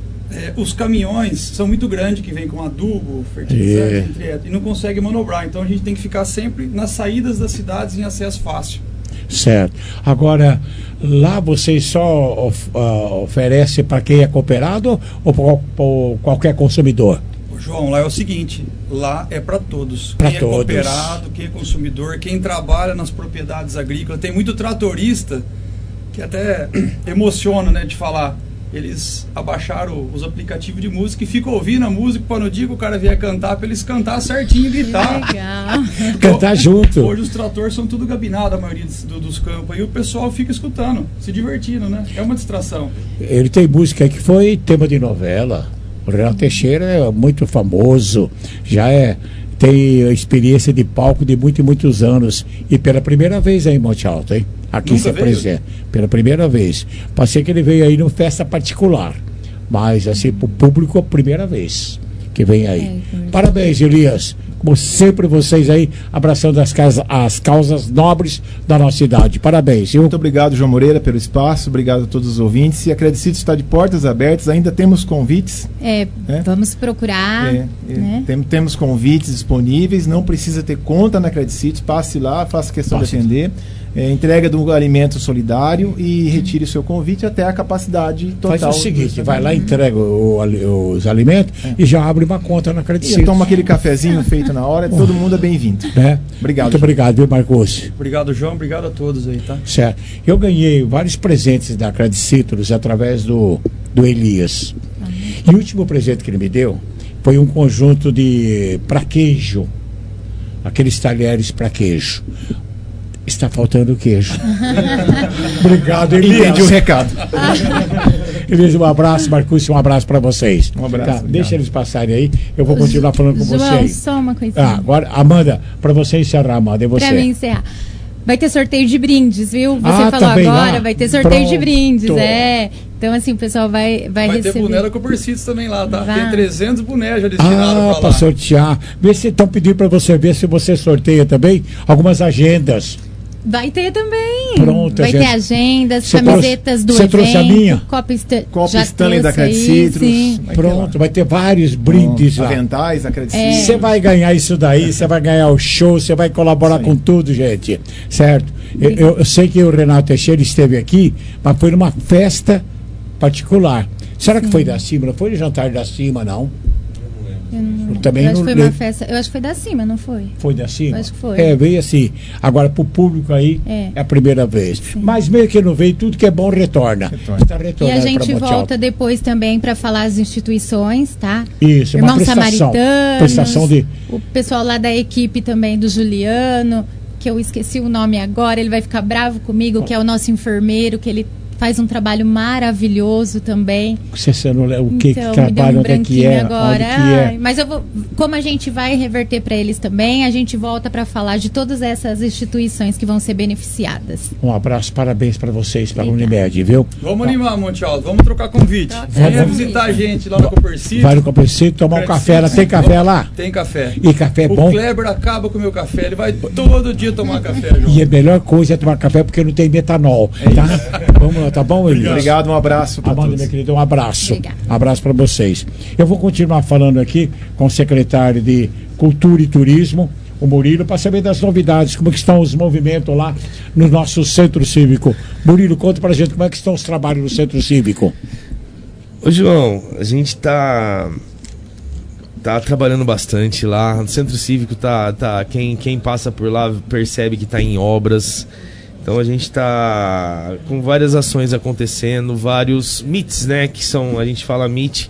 Os caminhões são muito grandes, que vêm com adubo, fertilizante, e não conseguem manobrar. Então a gente tem que ficar sempre nas saídas das cidades em acesso fácil. Certo. Agora, lá vocês só oferecem para quem é cooperado ou para qualquer consumidor? João, lá é o seguinte, lá é para todos. Pra quem todos. É cooperado, quem é consumidor, quem trabalha nas propriedades agrícolas. Tem muito tratorista que até emociona, né, de falar. Eles abaixaram os aplicativos de música e ficam ouvindo a música para no dia que o cara vier cantar, para eles cantar certinho e gritar. Legal. Cantar junto. Hoje os tratores são tudo gabinado, a maioria dos campos. E o pessoal fica escutando, se divertindo, né? É uma distração. Ele tem música que foi tema de novela. O Renato Teixeira é muito famoso, tem experiência de palco de muitos anos. E pela primeira vez aí em Monte Alto, hein? Aqui se apresenta, pela primeira vez. Passei que ele veio aí numa festa particular, mas assim, para o público, a primeira vez que vem aí. Parabéns, Elias. Como sempre, vocês aí abraçando as causas nobres da nossa cidade. Parabéns, viu? Muito obrigado, João Moreira, pelo espaço. Obrigado a todos os ouvintes. E a Credicitos está de portas abertas. Ainda temos convites. Vamos procurar. Né? Temos convites disponíveis. Não precisa ter conta na Credicitos. Passe lá, faça questão de atender. Entrega do alimento solidário e retire o seu convite até a capacidade total. Faz o seguinte, vai lá, entrega os alimentos e já abre uma conta na Credicitos. E toma aquele cafezinho feito na hora, todo mundo é bem-vindo. Obrigado. Muito obrigado, viu, Marcucci? Obrigado, João. Obrigado a todos aí, tá? Certo. Eu ganhei vários presentes da Credicitos através do Elias. E o último presente que ele me deu foi um conjunto de para queijo. Aqueles talheres para queijo. Está faltando queijo. Obrigado, Elias. Entendi o recado. Elias, um abraço, Marcucci, um abraço para vocês. Um abraço. Deixa eles passarem aí, eu vou continuar falando com vocês. Só uma coisinha. Agora, Amanda, para você encerrar, Amanda, é você. Para mim encerrar. Vai ter sorteio de brindes, viu? Você falou agora, vai ter sorteio de brindes, Então, assim, o pessoal vai receber. Vai ter boné da Copercitos também lá, tá? Tem 300 bonés já destinados para sortear. Vê se estão pedindo para você ver se você sorteia também algumas agendas. Vai ter também. Pronto, vai ter agendas, camisetas do evento. Você trouxe a minha? Copo Stanley da Credicitros. Pronto, vai ter vários brindes lá. Aventais da Credicitros. Você vai ganhar isso daí, você vai ganhar o show, você vai colaborar com tudo, gente. Certo? Eu sei que o Renato Teixeira esteve aqui, mas foi numa festa particular. Será que foi da Cima? Não foi no jantar da Cima, não? Também eu acho que foi uma festa. Eu acho que foi da Cima, não foi? Foi da Cima? Acho que foi. Veio assim. Agora, pro público aí, é a primeira vez. Sim. Mas meio que não veio, tudo que é bom retorna. Está e a gente volta depois também para falar as instituições, tá? Isso, Irmãos uma prestação. Prestação de... O pessoal lá da equipe também do Juliano, que eu esqueci o nome agora, ele vai ficar bravo comigo, que é o nosso enfermeiro, que ele faz um trabalho maravilhoso também. Você não lembra o que então, trabalha, onde é que é, agora. Onde que é. Mas eu vou, como a gente vai reverter para eles também, a gente volta para falar de todas essas instituições que vão ser beneficiadas. Um abraço, parabéns para vocês, para a Unimed, viu? Vamos animar, Monte Alto, vamos trocar convite. Venha visitar a gente lá no Copercito. Vai no Copercito tomar um café lá. Tem café lá? Tem café. E café é bom? O Kleber acaba com o meu café, ele vai todo dia tomar café, João. E a melhor coisa é tomar café porque não tem metanol, tá? Vamos lá, tá bom, Elias? Obrigado, um abraço para todos. Minha querida, um abraço. Obrigada. Um abraço para vocês. Eu vou continuar falando aqui com o secretário de Cultura e Turismo, o Murilo, para saber das novidades, como que estão os movimentos lá no nosso Centro Cívico. Murilo, conta pra gente como é que estão os trabalhos no Centro Cívico. Ô João, a gente tá trabalhando bastante lá. No Centro Cívico quem passa por lá percebe que tá em obras. Então a gente está com várias ações acontecendo, vários MITs, né? Que são, a gente fala MIT,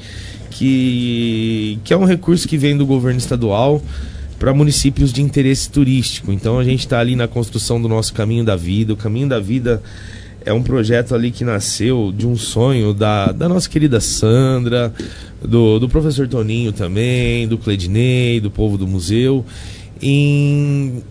que é um recurso que vem do governo estadual para municípios de interesse turístico. Então a gente está ali na construção do nosso Caminho da Vida. O Caminho da Vida é um projeto ali que nasceu de um sonho da nossa querida Sandra, do professor Toninho também, do Cledinei, do povo do museu, em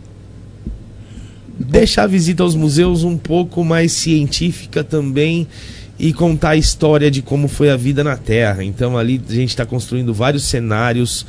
deixar a visita aos museus um pouco mais científica também e contar a história de como foi a vida na Terra. Então ali a gente está construindo vários cenários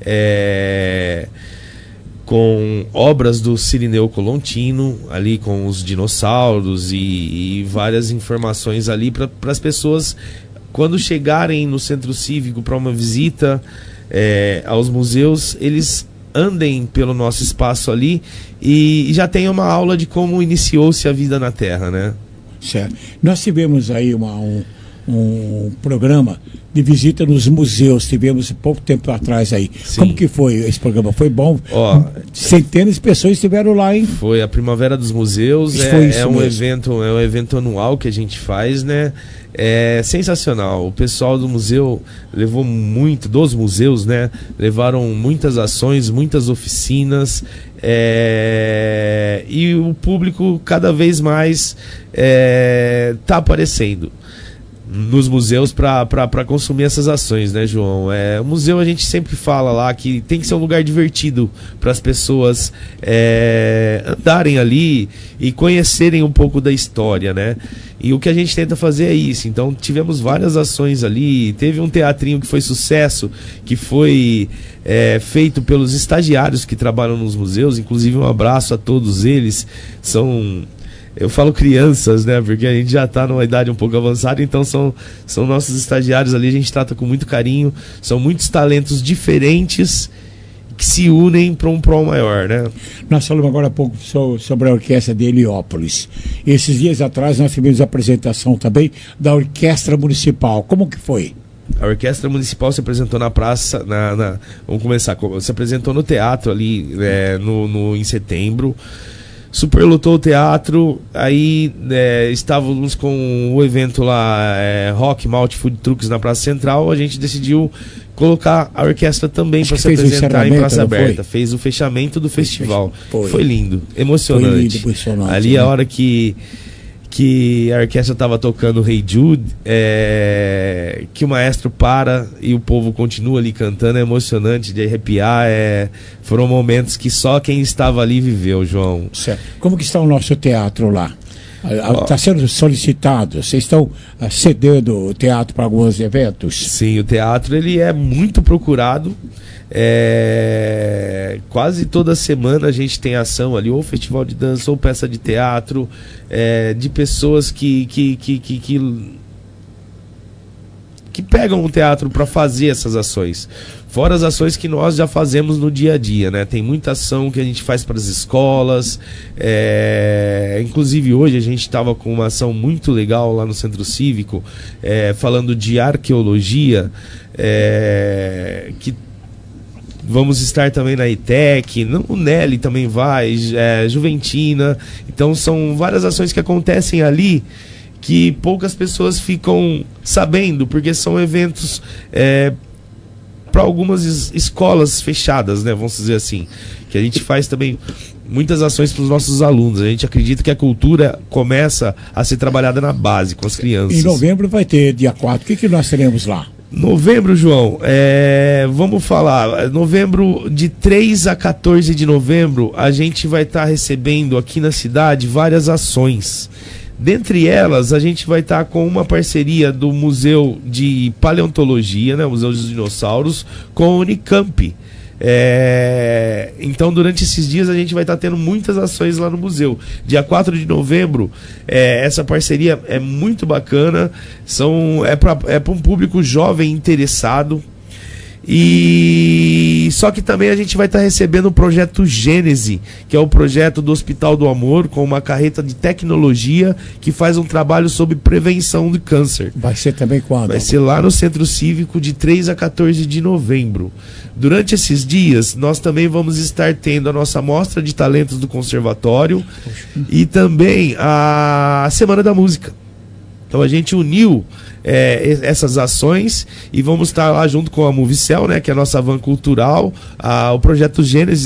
com obras do Cirineu Colontino, ali com os dinossauros e várias informações ali para as pessoas, quando chegarem no Centro Cívico para uma visita aos museus, eles andem pelo nosso espaço ali e já tem uma aula de como iniciou-se a vida na Terra, né? Certo. Nós tivemos aí um programa de visita nos museus, tivemos pouco tempo atrás aí. Sim. Como que foi esse programa? Foi bom? Centenas de pessoas estiveram lá, hein? Foi a Primavera dos Museus, é um evento anual que a gente faz, né? É sensacional. O pessoal do museu levou muito, dos museus, né? Levaram muitas ações, muitas oficinas, e o público cada vez mais está aparecendo nos museus para consumir essas ações, né, João? O museu, a gente sempre fala lá que tem que ser um lugar divertido para as pessoas andarem ali e conhecerem um pouco da história, né? E o que a gente tenta fazer é isso. Então tivemos várias ações ali, teve um teatrinho que foi sucesso, que foi feito pelos estagiários que trabalham nos museus, inclusive um abraço a todos eles. Eu falo crianças, né? Porque a gente já está numa idade um pouco avançada, então são nossos estagiários ali, a gente trata com muito carinho. São muitos talentos diferentes que se unem para um prol maior, né? Nós falamos agora há pouco sobre a orquestra de Heliópolis. Esses dias atrás nós tivemos a apresentação também da Orquestra Municipal. Como que foi? A Orquestra Municipal se apresentou na praça, vamos começar, se apresentou no teatro ali em setembro. Superlotou o teatro, aí estávamos com o evento lá, Rock Malt Food Trucks na Praça Central. A gente decidiu colocar a orquestra também para se apresentar em Praça Aberta. Fez o fechamento do festival. Foi lindo, emocionante. Foi lindo, ali a hora que a orquestra estava tocando Hey Jude, que o maestro para e o povo continua ali cantando, é emocionante de arrepiar. Foram momentos que só quem estava ali viveu, João. Certo. Como que está o nosso teatro lá? Está sendo solicitado, vocês estão cedendo o teatro para alguns eventos? Sim, o teatro ele é muito procurado. Quase toda semana a gente tem ação ali, ou festival de dança, ou peça de teatro, de pessoas que pegam o teatro para fazer essas ações. Fora as ações que nós já fazemos no dia a dia, né? Tem muita ação que a gente faz para as escolas. Inclusive hoje a gente estava com uma ação muito legal lá no Centro Cívico, falando de arqueologia, que vamos estar também na ITEC, o Nelly também vai, Juventina. Então são várias ações que acontecem ali que poucas pessoas ficam sabendo, porque são eventos para algumas escolas fechadas, né, vamos dizer assim, que a gente faz também muitas ações para os nossos alunos. A gente acredita que a cultura começa a ser trabalhada na base, com as crianças. Em novembro vai ter dia 4, o que nós teremos lá? Novembro, João, vamos falar, novembro, de 3 a 14 de novembro, a gente vai estar recebendo aqui na cidade várias ações. Dentre elas, a gente vai estar com uma parceria do Museu de Paleontologia, né, Museu dos Dinossauros, com a Unicamp. Então, durante esses dias, a gente vai estar tendo muitas ações lá no museu. Dia 4 de novembro, essa parceria é muito bacana, é para um público jovem interessado. E só que também a gente vai estar recebendo o projeto Gênese, que é o projeto do Hospital do Amor, com uma carreta de tecnologia que faz um trabalho sobre prevenção de câncer. Vai ser também quando? Vai ser lá no Centro Cívico, de 3 a 14 de novembro. Durante esses dias, nós também vamos estar tendo a nossa mostra de talentos do Conservatório e também a Semana da Música. Então a gente uniu essas ações e vamos estar lá junto com a Movicel, né, que é a nossa van cultural, o projeto Gênesis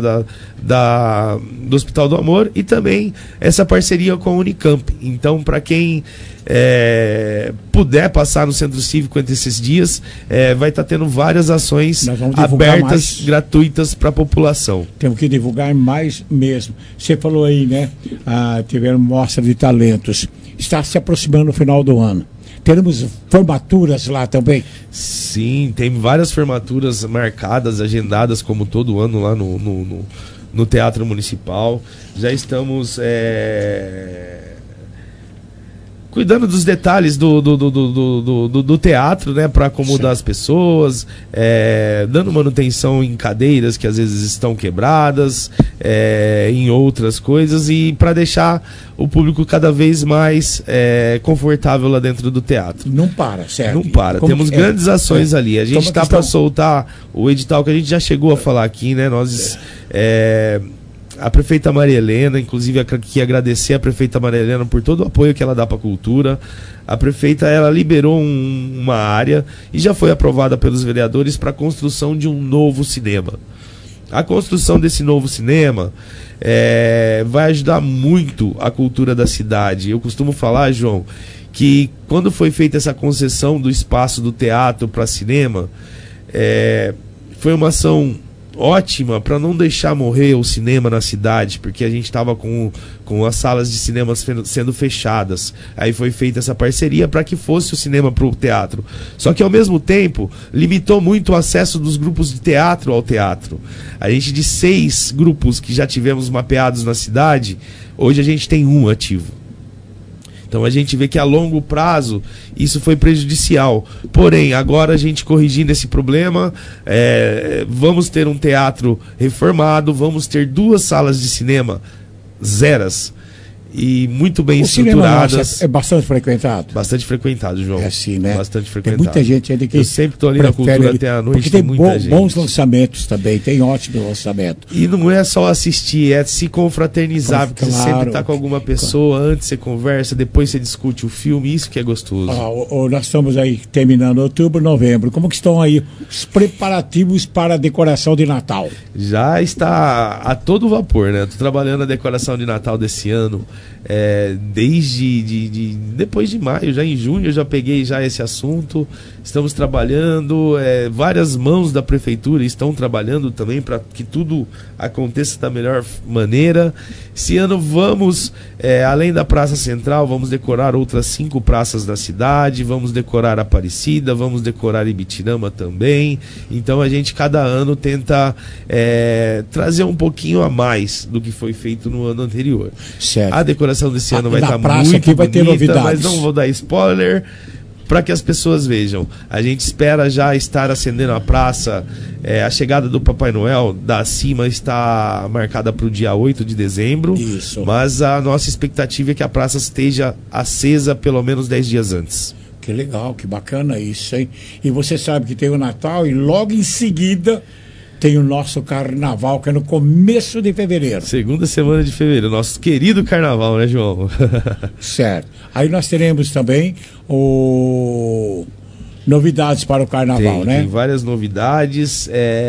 do Hospital do Amor, e também essa parceria com a Unicamp. Então, para quem puder passar no Centro Cívico entre esses dias, vai estar tendo várias ações abertas, gratuitas para a população. Temos que divulgar mais mesmo. Você falou aí, né? Tiveram mostra de talentos. Está se aproximando o final do ano. Teremos formaturas lá também? Sim, tem várias formaturas marcadas, agendadas, como todo ano lá no Teatro Municipal. Já estamos cuidando dos detalhes do teatro, né, para acomodar as pessoas, dando manutenção em cadeiras que às vezes estão quebradas, em outras coisas, e para deixar o público cada vez mais confortável lá dentro do teatro. Não para, certo? Não para. Temos grandes ações ali. A gente está para soltar o edital que a gente já chegou a falar aqui, né? Nós a prefeita Maria Helena, inclusive aqui agradecer a prefeita Maria Helena por todo o apoio que ela dá para a cultura. A prefeita, ela liberou uma área e já foi aprovada pelos vereadores para a construção de um novo cinema. A construção desse novo cinema vai ajudar muito a cultura da cidade. Eu costumo falar, João, que quando foi feita essa concessão do espaço do teatro para cinema, foi uma ação ótima para não deixar morrer o cinema na cidade, porque a gente estava com as salas de cinema sendo fechadas. Aí foi feita essa parceria para que fosse o cinema para o teatro. Só que ao mesmo tempo limitou muito o acesso dos grupos de teatro ao teatro. A gente, de 6 grupos que já tivemos mapeados na cidade, hoje a gente tem 1 ativo. Então a gente vê que a longo prazo isso foi prejudicial. Porém, agora a gente corrigindo esse problema, vamos ter um teatro reformado, vamos ter 2 salas de cinema zeras e muito bem estruturadas. É bastante frequentado? Bastante frequentado, João. Sim, né? Bastante frequentado. Tem muita gente ainda que eu sempre estou ali na cultura até a noite. Porque tem bons lançamentos também, tem ótimos lançamentos. E não é só assistir, é se confraternizar, porque você sempre está com alguma pessoa, antes você conversa, depois você discute o filme, isso que é gostoso. Nós estamos aí terminando outubro, novembro. Como que estão aí os preparativos para a decoração de Natal? Já está a todo vapor, né? Estou trabalhando a decoração de Natal desse ano. Desde depois de maio, já em junho eu já peguei já esse assunto. estamos trabalhando, várias mãos da prefeitura estão trabalhando também para que tudo aconteça da melhor maneira. Esse ano vamos, além da Praça Central, vamos decorar outras 5 praças da cidade, vamos decorar Aparecida, vamos decorar Ibitirama também. Então a gente cada ano tenta trazer um pouquinho a mais do que foi feito no ano anterior. Certo. A decoração desse ano vai estar praça muito aqui vai ter bonita, novidades. mas não vou dar spoiler para que as pessoas vejam. A gente espera já estar acendendo a praça. A chegada do Papai Noel da cima está marcada para o dia 8 de dezembro. Isso. Mas a nossa expectativa é que a praça esteja acesa pelo menos 10 dias antes. Que legal, que bacana isso, hein? E você sabe que tem o Natal e logo em seguida tem o nosso Carnaval, que é no começo de fevereiro. Segunda semana de fevereiro, nosso querido Carnaval, né, João? Certo. Aí nós teremos também novidades para o Carnaval, né? Tem várias novidades.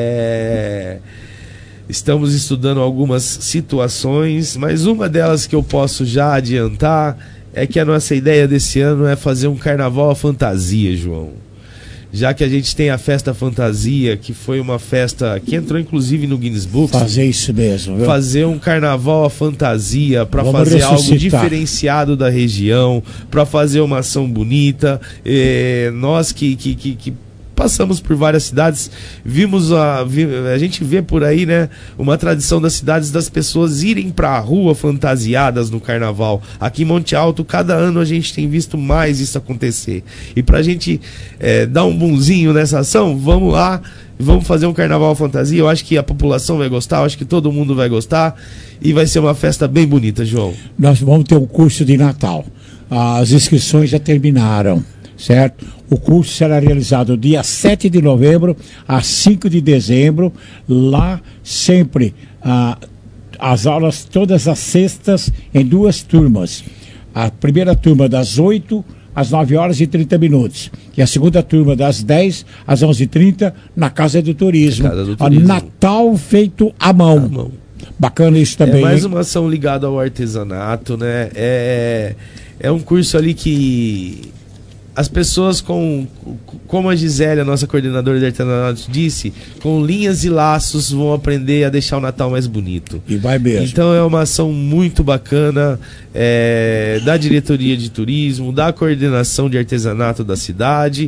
Estamos estudando algumas situações, mas uma delas que eu posso já adiantar é que a nossa ideia desse ano é fazer um Carnaval à fantasia, João. Já que a gente tem a Festa Fantasia, que foi uma festa que entrou inclusive no Guinness Book. Fazer isso mesmo, viu? Fazer um Carnaval à fantasia, para fazer algo diferenciado da região, para fazer uma ação bonita. Nós que passamos por várias cidades, a gente vê por aí, né, uma tradição das cidades das pessoas irem para a rua fantasiadas no Carnaval. Aqui em Monte Alto, cada ano a gente tem visto mais isso acontecer. E para a gente dar um bonzinho nessa ação, vamos lá, vamos fazer um Carnaval fantasia. Eu acho que a população vai gostar, eu acho que todo mundo vai gostar e vai ser uma festa bem bonita, João. Nós vamos ter um curso de Natal. As inscrições já terminaram, certo? O curso será realizado dia 7 de novembro a 5 de dezembro, lá sempre as aulas todas as sextas em 2 turmas. A primeira turma das 8 às 9 horas e 30 minutos. E a segunda turma das 10 às 11h30 na Casa do Turismo. Natal feito à mão. Bacana isso também. É mais uma ação ligada ao artesanato, né? É um curso ali que as pessoas como a Gisele, a nossa coordenadora de artesanato, disse, com linhas e laços vão aprender a deixar o Natal mais bonito. E vai mesmo. Então é uma ação muito bacana da diretoria de turismo, da coordenação de artesanato da cidade,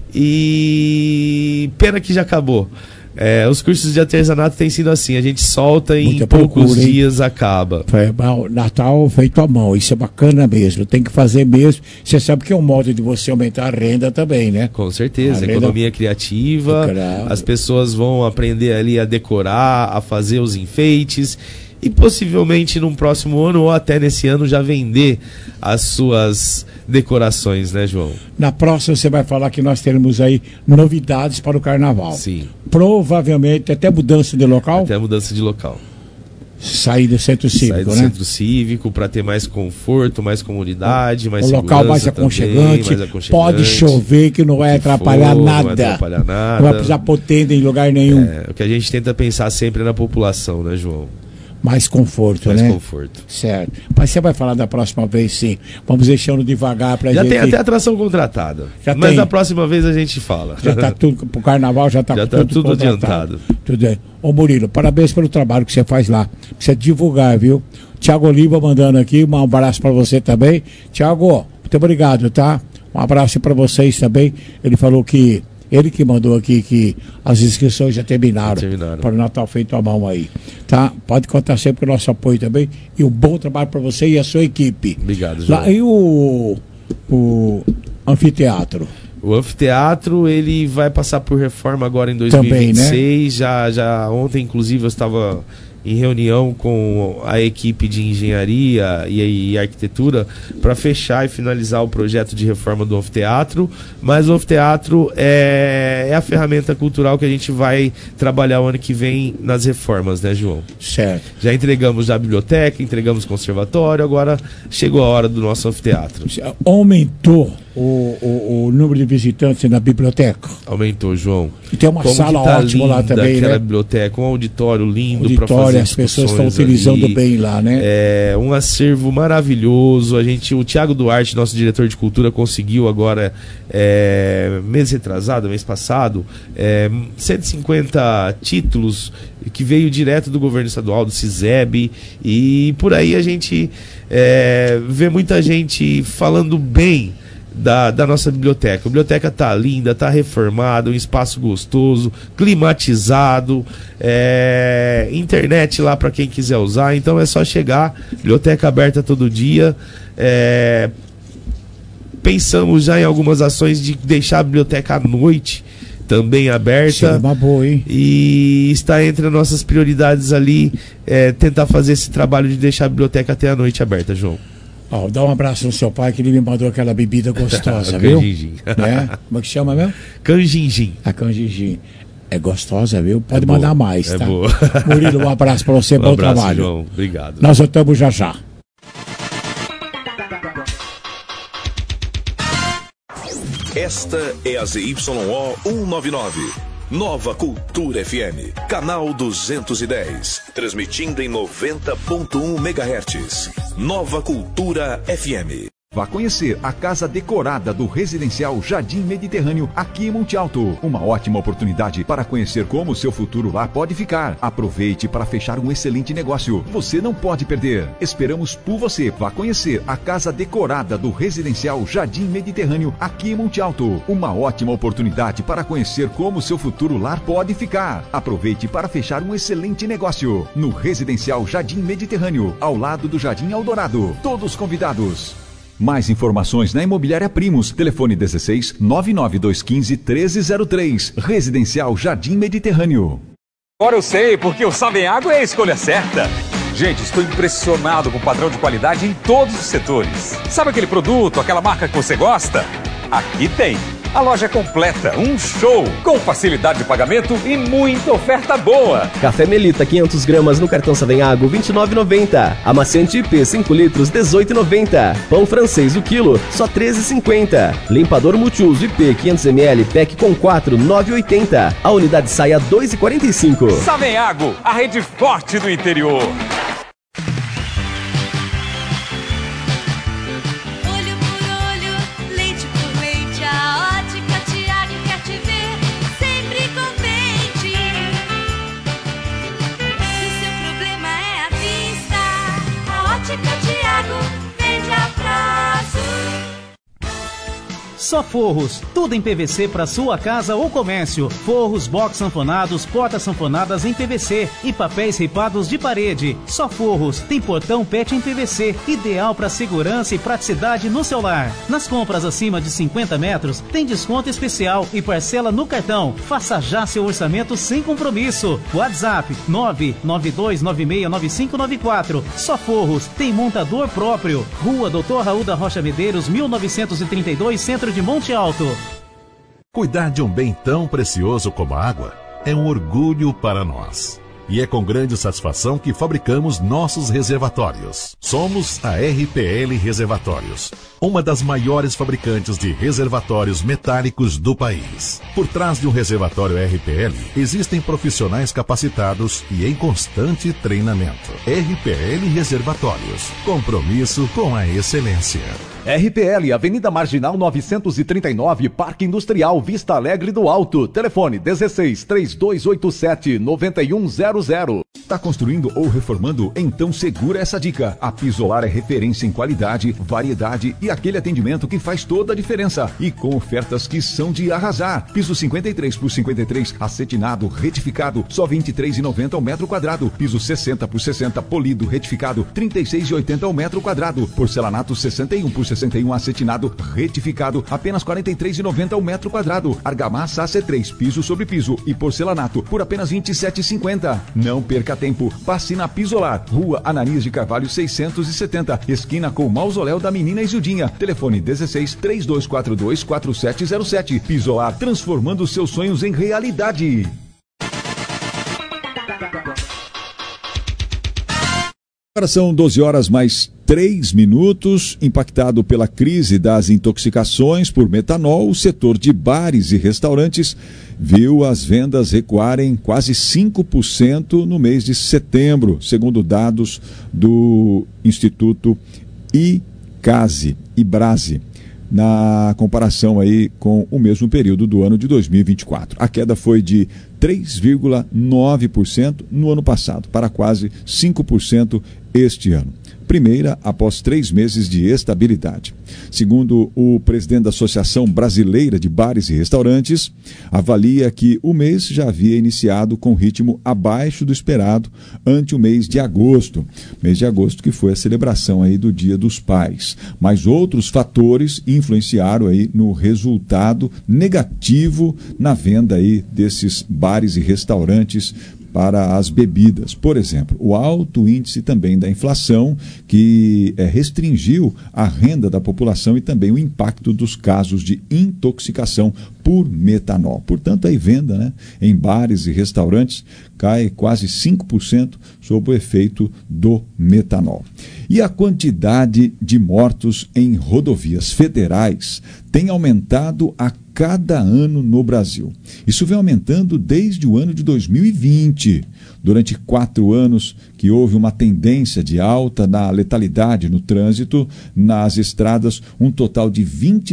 e pena que já acabou. Os cursos de artesanato têm sido assim, a gente solta e em poucos dias acaba. Natal feito à mão, isso é bacana mesmo, tem que fazer mesmo. Você sabe que é um modo de você aumentar a renda também, né? Com certeza, economia criativa, as pessoas vão aprender ali a decorar, a fazer os enfeites e possivelmente num próximo ano ou até nesse ano já vender as suas decorações, né, João? Na próxima você vai falar que nós teremos aí novidades para o Carnaval. Sim. Provavelmente até mudança de local? Até mudança de local. Sair do centro cívico, Sair do centro cívico para ter mais conforto, mais comodidade, mais segurança. Local mais aconchegante, também, mais aconchegante. Pode chover que não vai atrapalhar nada. Não vai atrapalhar nada. Não vai precisar pôr tenda em lugar nenhum. O que a gente tenta pensar sempre é na população, né, João? Mais conforto, né? Mais conforto. Certo. Mas você vai falar da próxima vez, sim. Vamos deixando devagar pra gente. Já tem até atração contratada. Mas da próxima vez a gente fala. Já tá tudo, pro Carnaval já tá tudo adiantado. Tudo é. Ô Murilo, parabéns pelo trabalho que você faz lá. Precisa divulgar, viu? Tiago Oliva mandando aqui, um abraço para você também. Tiago, muito obrigado, tá? Um abraço para vocês também. Ele falou que ele que mandou aqui que as inscrições já terminaram. Para o Natal feito à mão aí. Tá? Pode contar sempre com o nosso apoio também. E um bom trabalho para você e a sua equipe. Obrigado, João. Lá, e o anfiteatro? O anfiteatro, ele vai passar por reforma agora em 2026. Também, né? Já ontem, inclusive, eu estava em reunião com a equipe de engenharia e arquitetura para fechar e finalizar o projeto de reforma do anfiteatro, mas o anfiteatro é a ferramenta cultural que a gente vai trabalhar o ano que vem nas reformas, né, João? Certo. Já entregamos a biblioteca, entregamos o conservatório, agora chegou a hora do nosso anfiteatro. Aumentou o número de visitantes na biblioteca? Aumentou, João. E tem uma sala ótima lá também, aquela né? biblioteca, um auditório lindo para fazer as pessoas estão utilizando ali. Bem lá, né? É um acervo maravilhoso. O Tiago Duarte, nosso diretor de cultura, conseguiu agora, mês retrasado, mês passado, 150 títulos que veio direto do governo estadual, do CISEB, e por aí a gente vê muita gente falando bem da nossa biblioteca. A biblioteca tá linda, tá reformada, um espaço gostoso, climatizado, internet lá para quem quiser usar, então é só chegar, biblioteca aberta todo dia. Pensamos já em algumas ações de deixar a biblioteca à noite também aberta. Uma boa, hein? E está entre as nossas prioridades ali, tentar fazer esse trabalho de deixar a biblioteca até a noite aberta, João. Dá um abraço no seu pai, que ele me mandou aquela bebida gostosa, viu? Canjinjim. Né? Como é que chama mesmo? Canjinjim. A canjinjim. É gostosa, viu? Pode mandar mais, tá? Boa. Murilo, um abraço para você, bom trabalho. João. Obrigado. Nós voltamos já. Esta é a ZYO 199. Nova Cultura FM, canal 210, transmitindo em 90.1 MHz. Nova Cultura FM. Vá conhecer a casa decorada do residencial Jardim Mediterrâneo aqui em Monte Alto. Uma ótima oportunidade para conhecer como o seu futuro lá pode ficar. Aproveite para fechar um excelente negócio. Você não pode perder. Esperamos por você. Vá conhecer a casa decorada do residencial Jardim Mediterrâneo aqui em Monte Alto. Uma ótima oportunidade para conhecer como o seu futuro lar pode ficar. Aproveite para fechar um excelente negócio. No residencial Jardim Mediterrâneo, ao lado do Jardim Eldorado. Todos convidados. Mais informações na Imobiliária Primos. Telefone 16 99215 1303. Residencial Jardim Mediterrâneo. Agora eu sei, porque o Sabem Água é a escolha certa. Gente, estou impressionado com o padrão de qualidade em todos os setores. Sabe aquele produto, aquela marca que você gosta? Aqui tem. A loja é completa, um show, com facilidade de pagamento e muita oferta boa. Café Melita 500 gramas no cartão Sabem Água, R$ 29,90. Amaciante IP 5 litros, R$ 18,90. Pão francês o quilo, só R$ 13,50. Limpador multiuso IP 500 ml, pack com 4, R$ 9,80. A unidade sai a R$ 2,45. Sabem Água, a rede forte do interior. Só Forros, tudo em PVC para sua casa ou comércio. Forros, box sanfonados, portas sanfonadas em PVC e papéis ripados de parede. Só Forros, tem portão PET em PVC, ideal para segurança e praticidade no seu lar. Nas compras acima de 50 metros, tem desconto especial e parcela no cartão. Faça já seu orçamento sem compromisso. WhatsApp 992969594. Só Forros, tem montador próprio. Rua Doutor Raul da Rocha Medeiros, 1932, Centro de Monte Alto. Cuidar de um bem tão precioso como a água é um orgulho para nós. E é com grande satisfação que fabricamos nossos reservatórios. Somos a RPL Reservatórios, uma das maiores fabricantes de reservatórios metálicos do país. Por trás de um reservatório RPL, existem profissionais capacitados e em constante treinamento. RPL Reservatórios, compromisso com a excelência. RPL, Avenida Marginal 939, Parque Industrial, Vista Alegre do Alto. Telefone 16 3287 9100. Tá construindo ou reformando? Então segura essa dica. A Pisolar é referência em qualidade, variedade e aquele atendimento que faz toda a diferença. E com ofertas que são de arrasar. Piso 53 por 53, acetinado, retificado, só R$ 23,90 ao metro quadrado. Piso 60 por 60, polido, retificado, R$ 36,80 ao metro quadrado. Porcelanato 61 por 61, acetinado, retificado, apenas R$ 43,90 ao metro quadrado. Argamassa AC3, piso sobre piso e porcelanato por apenas R$ 27,50. Não perca tempo. Passe na Pisolar, Rua Ananias de Carvalho 670, esquina com o Mausoléu da Menina Isildinha. Telefone 16 3242 4707. Pisolar, transformando seus sonhos em realidade. Agora são 12 horas mais 3 minutos. Impactado pela crise das intoxicações por metanol, o setor de bares e restaurantes viu as vendas recuarem quase 5% no mês de setembro, segundo dados do Instituto IBRASE, na comparação aí com o mesmo período do ano de 2024. A queda foi de 3,9% no ano passado, para quase 5% este ano. Primeira após 3 meses de estabilidade. Segundo o presidente da Associação Brasileira de Bares e Restaurantes, avalia que o mês já havia iniciado com ritmo abaixo do esperado ante o mês de agosto. Mês de agosto que foi a celebração aí do Dia dos Pais. Mas outros fatores influenciaram aí no resultado negativo na venda aí desses bares e restaurantes para as bebidas. Por exemplo, o alto índice também da inflação, que restringiu a renda da população, e também o impacto dos casos de intoxicação por metanol. Portanto, a venda em bares e restaurantes cai quase 5% sob o efeito do metanol. E a quantidade de mortos em rodovias federais tem aumentado a cada ano no Brasil. Isso vem aumentando desde o ano de 2020. Durante 4 anos que houve uma tendência de alta na letalidade no trânsito, nas estradas, um total de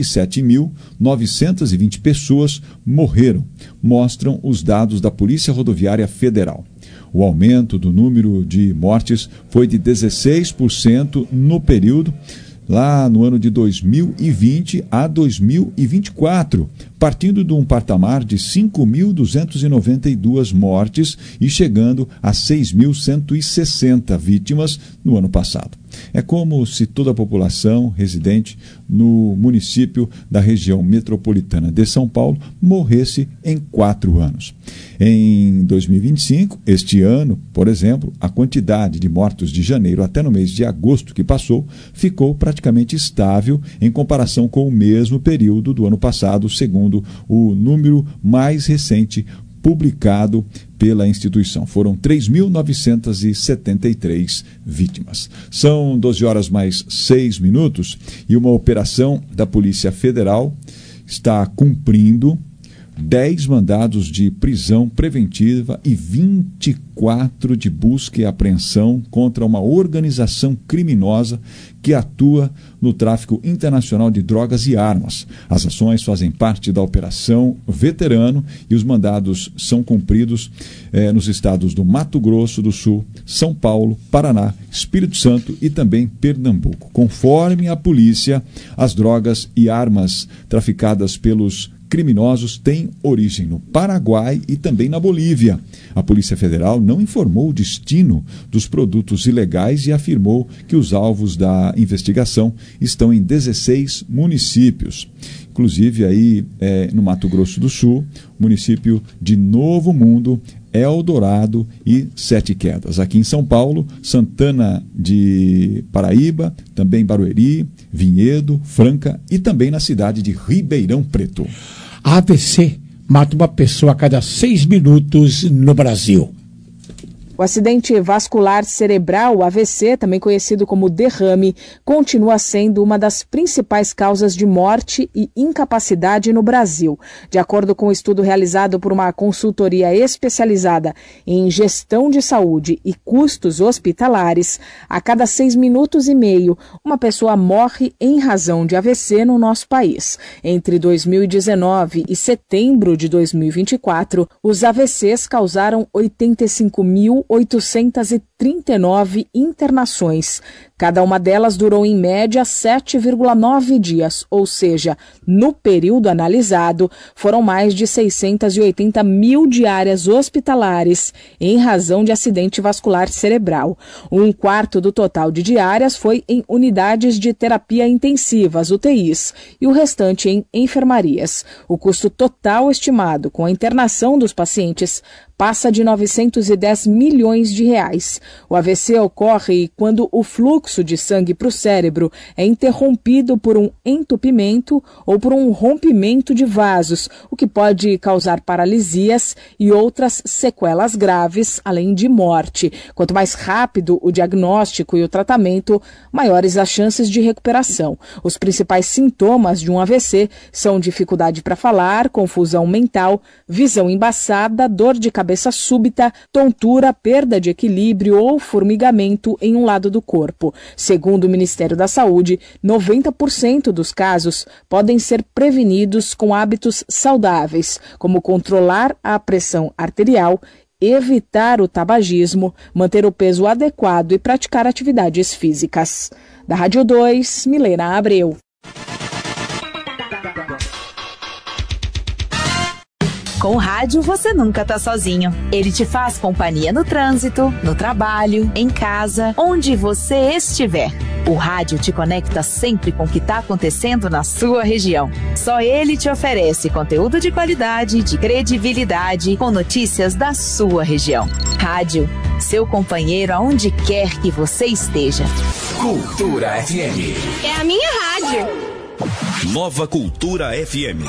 27.920 pessoas morreram, mostram os dados da Polícia Rodoviária Federal. O aumento do número de mortes foi de 16% no período, lá no ano de 2020 a 2024, partindo de um patamar de 5.292 mortes e chegando a 6.160 vítimas no ano passado. É como se toda a população residente no município da região metropolitana de São Paulo morresse em 4 anos. Em 2025, este ano, por exemplo, a quantidade de mortos de janeiro até no mês de agosto que passou ficou praticamente estável em comparação com o mesmo período do ano passado, segundo o número mais recente publicado pela instituição. Foram 3.973 vítimas. São 12 horas mais 6 minutos e uma operação da Polícia Federal está cumprindo 10 mandados de prisão preventiva e 24 de busca e apreensão contra uma organização criminosa que atua no tráfico internacional de drogas e armas. As ações fazem parte da Operação Veterano e os mandados são cumpridos nos estados do Mato Grosso do Sul, São Paulo, Paraná, Espírito Santo e também Pernambuco. Conforme a polícia, as drogas e armas traficadas pelos criminosos têm origem no Paraguai e também na Bolívia. A Polícia Federal não informou o destino dos produtos ilegais e afirmou que os alvos da investigação estão em 16 municípios. Inclusive aí no Mato Grosso do Sul, município de Novo Mundo, Eldorado e Sete Quedas. Aqui em São Paulo, Santana de Paraíba, também Barueri, Vinhedo, Franca e também na cidade de Ribeirão Preto. A AVC mata uma pessoa a cada 6 minutos no Brasil. O acidente vascular cerebral, o AVC, também conhecido como derrame, continua sendo uma das principais causas de morte e incapacidade no Brasil. De acordo com um estudo realizado por uma consultoria especializada em gestão de saúde e custos hospitalares, a cada 6 minutos e meio, uma pessoa morre em razão de AVC no nosso país. Entre 2019 e setembro de 2024, os AVCs causaram 85.839 internações. Cada uma delas durou em média 7,9 dias, ou seja, no período analisado, foram mais de 680 mil diárias hospitalares em razão de acidente vascular cerebral. 1/4 do total de diárias foi em unidades de terapia intensivas, UTIs, e o restante em enfermarias. O custo total estimado com a internação dos pacientes passa de 910 milhões de reais. O AVC ocorre quando o fluxo de sangue para o cérebro é interrompido por um entupimento ou por um rompimento de vasos, o que pode causar paralisias e outras sequelas graves, além de morte. Quanto mais rápido o diagnóstico e o tratamento, maiores as chances de recuperação. Os principais sintomas de um AVC são dificuldade para falar, confusão mental, visão embaçada, dor de cabeça súbita, tontura, perda de equilíbrio ou formigamento em um lado do corpo. Segundo o Ministério da Saúde, 90% dos casos podem ser prevenidos com hábitos saudáveis, como controlar a pressão arterial, evitar o tabagismo, manter o peso adequado e praticar atividades físicas. Da Rádio 2, Milena Abreu. Com o rádio, você nunca tá sozinho. Ele te faz companhia no trânsito, no trabalho, em casa, onde você estiver. O rádio te conecta sempre com o que está acontecendo na sua região. Só ele te oferece conteúdo de qualidade, de credibilidade, com notícias da sua região. Rádio, seu companheiro aonde quer que você esteja. Cultura FM. É a minha rádio. Nova Cultura FM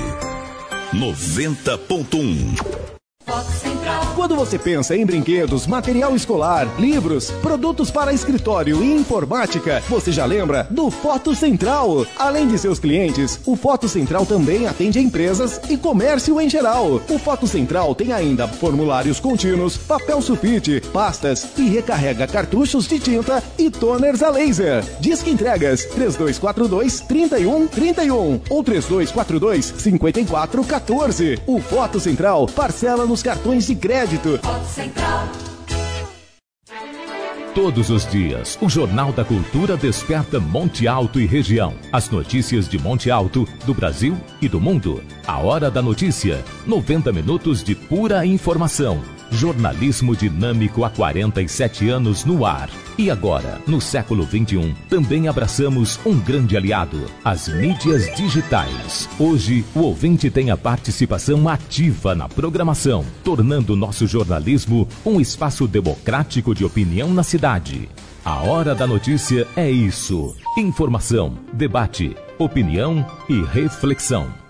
90.1. Quando você pensa em brinquedos, material escolar, livros, produtos para escritório e informática, você já lembra do Foto Central. Além de seus clientes, o Foto Central também atende empresas e comércio em geral. O Foto Central tem ainda formulários contínuos, papel sulfite, pastas e recarrega cartuchos de tinta e toners a laser. Disque entregas 3242-3131 ou 3242-5414. O Foto Central parcela nos cartões de crédito. Todos os dias, o Jornal da Cultura desperta Monte Alto e região. As notícias de Monte Alto, do Brasil e do mundo. A Hora da Notícia. 90 minutos de pura informação. Jornalismo dinâmico há 47 anos no ar. E agora, no século XXI, também abraçamos um grande aliado, as mídias digitais. Hoje, o ouvinte tem a participação ativa na programação, tornando nosso jornalismo um espaço democrático de opinião na cidade. A Hora da Notícia é isso. Informação, debate, opinião e reflexão.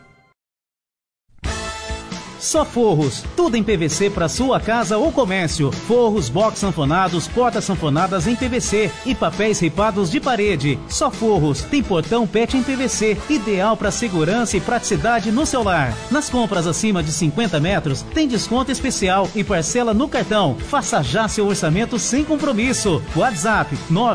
Só Forros, tudo em PVC para sua casa ou comércio. Forros, box sanfonados, portas sanfonadas em PVC e papéis ripados de parede. Só Forros, tem portão PET em PVC, ideal para segurança e praticidade no seu lar. Nas compras acima de 50 metros, tem desconto especial e parcela no cartão. Faça já seu orçamento sem compromisso. WhatsApp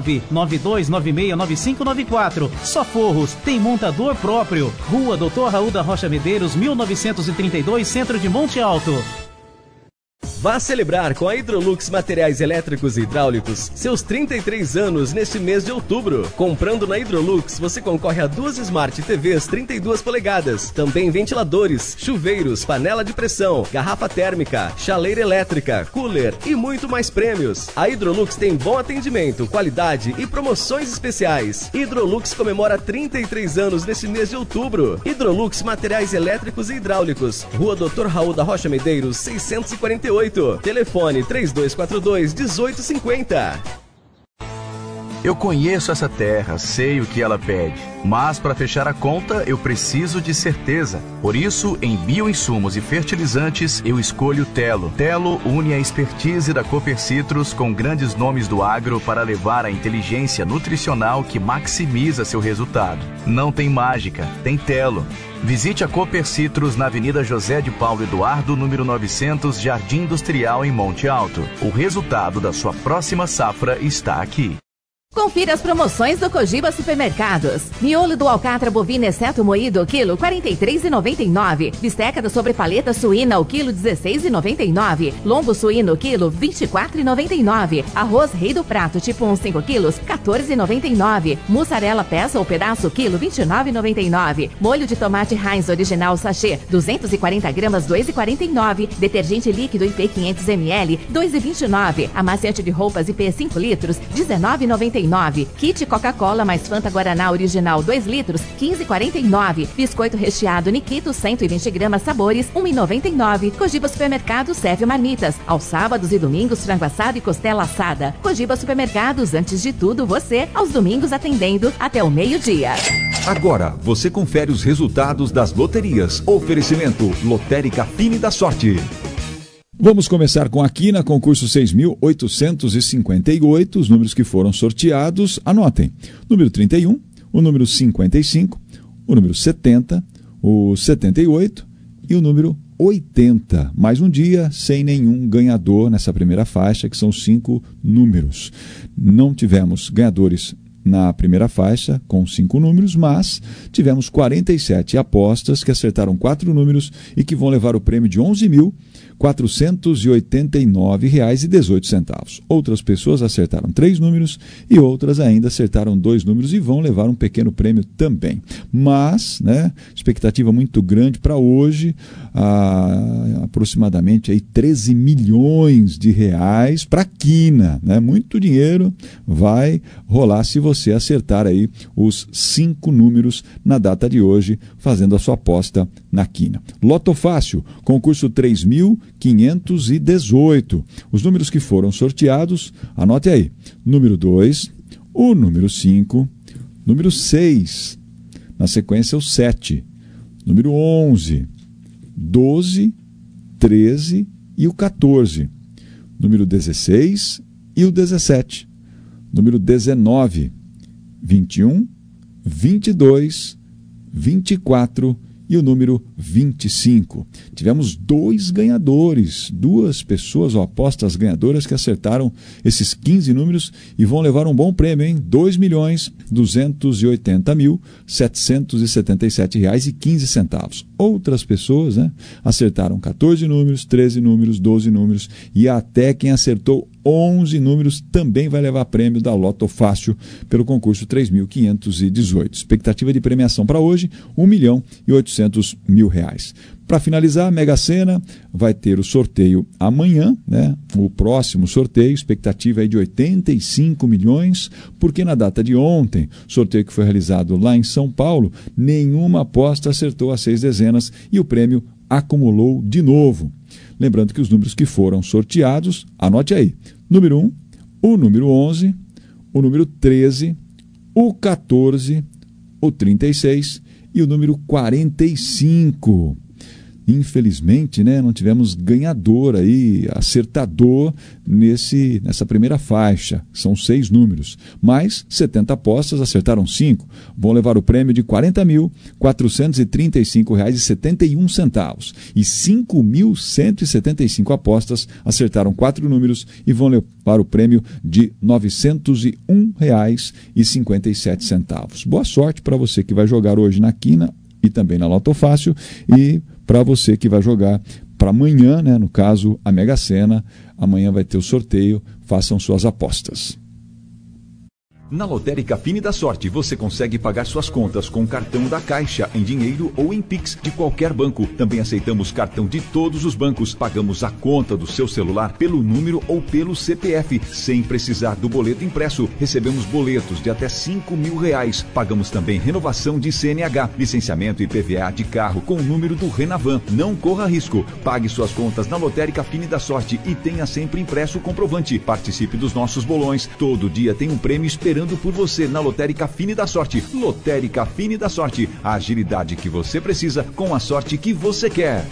992969594. Só Forros, tem montador próprio. Rua Doutor Raul da Rocha Medeiros, 1932, Centro de Monte Alto. Vá celebrar com a Hidrolux Materiais Elétricos e Hidráulicos seus 33 anos neste mês de outubro. Comprando na Hidrolux, você concorre a 2 Smart TVs 32 polegadas, também ventiladores, chuveiros, panela de pressão, garrafa térmica, chaleira elétrica, cooler e muito mais prêmios. A Hidrolux tem bom atendimento, qualidade e promoções especiais. Hidrolux comemora 33 anos neste mês de outubro. Hidrolux Materiais Elétricos e Hidráulicos, Rua Doutor Raul da Rocha Medeiros, 648. Telefone 3242-1850. Eu conheço essa terra, sei o que ela pede, mas para fechar a conta eu preciso de certeza. Por isso, em bioinsumos e fertilizantes, eu escolho Telo. Telo une a expertise da Cooper Citrus com grandes nomes do agro para levar a inteligência nutricional que maximiza seu resultado. Não tem mágica, tem Telo. Visite a Cooper Citrus na Avenida José de Paulo Eduardo, número 900, Jardim Industrial, em Monte Alto. O resultado da sua próxima safra está aqui. Confira as promoções do Cogiba Supermercados. Miolo do alcatra bovino exceto moído, quilo R$ 43,99. Bisteca da sobrepaleta suína, o quilo R$ 16,99. Lombo suíno, quilo R$ 24,99. Arroz rei do prato, tipo 1, 5 quilos, R$ 14,99. Mussarela peça ou pedaço, quilo R$ 29,99. Molho de tomate Heinz original sachê, 240 gramas, R$ 2,49. Detergente líquido IP 500 ml, R$ 2,29. Amaciante de roupas IP 5 litros, R$ 19,99. 15,99. Kit Coca-Cola mais Fanta Guaraná Original 2 litros, 15,49. Biscoito recheado Nikito 120 gramas sabores, 1,99. Cogiba Supermercado serve marmitas. Aos sábados e domingos, frango assado e costela assada. Cogiba Supermercados, antes de tudo, você. Aos domingos atendendo até o meio-dia. Agora, você confere os resultados das loterias. Oferecimento Lotérica Fine da Sorte. Vamos começar com a Quina, concurso 6.858. Os números que foram sorteados, anotem. Número 31, o número 55, o número 70, o 78 e o número 80. Mais um dia sem nenhum ganhador nessa primeira faixa, que são 5 números. Não tivemos ganhadores na primeira faixa com 5 números, mas tivemos 47 apostas que acertaram 4 números e que vão levar o prêmio de R$ 11.489,18. Outras pessoas acertaram 3 números e outras ainda acertaram 2 números e vão levar um pequeno prêmio também. Mas, expectativa muito grande para hoje, aproximadamente aí 13 milhões de reais para a Quina, Muito dinheiro vai rolar se você acertar aí os 5 números na data de hoje, fazendo a sua aposta na Quina. Loto Fácil, concurso 3.518. Os números que foram sorteados, anote aí. Número 2, o número 5, número 6, na sequência o 7, número 11, 12, 13 e o 14, número 16 e o 17, número 19, 21, 22, 24 e o número 25. Tivemos 2 ganhadores, 2 pessoas ou apostas ganhadoras que acertaram esses 15 números e vão levar um bom prêmio, hein? R$ 2.280.777,15. Outras pessoas, acertaram 14 números, 13 números, 12 números e até quem acertou 11 números também vai levar prêmio da Loto Fácil pelo concurso 3.518. Expectativa de premiação para hoje, R$ 1.800.000. Para finalizar, a Mega Sena vai ter o sorteio amanhã, O próximo sorteio, expectativa é de 85 milhões, porque na data de ontem, sorteio que foi realizado lá em São Paulo, nenhuma aposta acertou as 6 dezenas e o prêmio acumulou de novo. Lembrando que os números que foram sorteados, anote aí, número 1, o número 11, o número 13, o 14, o 36 e o número 45. Infelizmente, não tivemos ganhador aí, acertador nessa primeira faixa. São 6 números, mas 70 apostas acertaram 5. Vão levar o prêmio de R$ 40.435,71. E 5.175 apostas acertaram 4 números e vão levar o prêmio de R$ 901,57. Boa sorte para você que vai jogar hoje na Quina e também na Loto Fácil e para você que vai jogar para amanhã, no caso, a Mega Sena. Amanhã vai ter o sorteio, façam suas apostas. Na Lotérica Fine da Sorte, você consegue pagar suas contas com cartão da Caixa, em dinheiro ou em Pix de qualquer banco. Também aceitamos cartão de todos os bancos. Pagamos a conta do seu celular pelo número ou pelo CPF, sem precisar do boleto impresso. Recebemos boletos de até R$ 5.000. Pagamos também renovação de CNH, licenciamento e PVA de carro com o número do Renavan. Não corra risco. Pague suas contas na Lotérica Fine da Sorte e tenha sempre impresso o comprovante. Participe dos nossos bolões. Todo dia tem um prêmio esperando por você na Lotérica Fine da Sorte. Lotérica Fine da Sorte. A agilidade que você precisa com a sorte que você quer.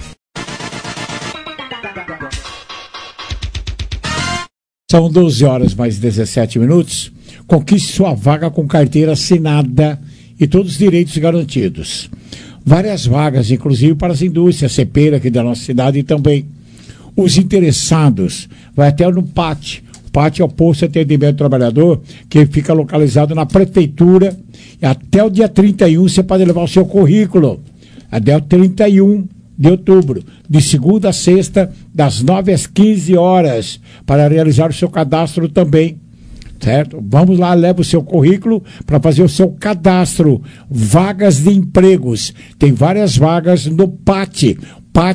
São 12 horas mais 17 minutos. Conquiste sua vaga com carteira assinada e todos os direitos garantidos. Várias vagas, inclusive para as indústrias, CPEira aqui da nossa cidade e também os interessados. Vai até no PAT. PAT é o Posto de Atendimento do Trabalhador, que fica localizado na Prefeitura. E até o dia 31 você pode levar o seu currículo. Até o 31 de outubro, de segunda a sexta, das 9 às 15 horas, para realizar o seu cadastro também. Certo? Vamos lá, leva o seu currículo para fazer o seu cadastro. Vagas de empregos. Tem várias vagas no PAT. PAT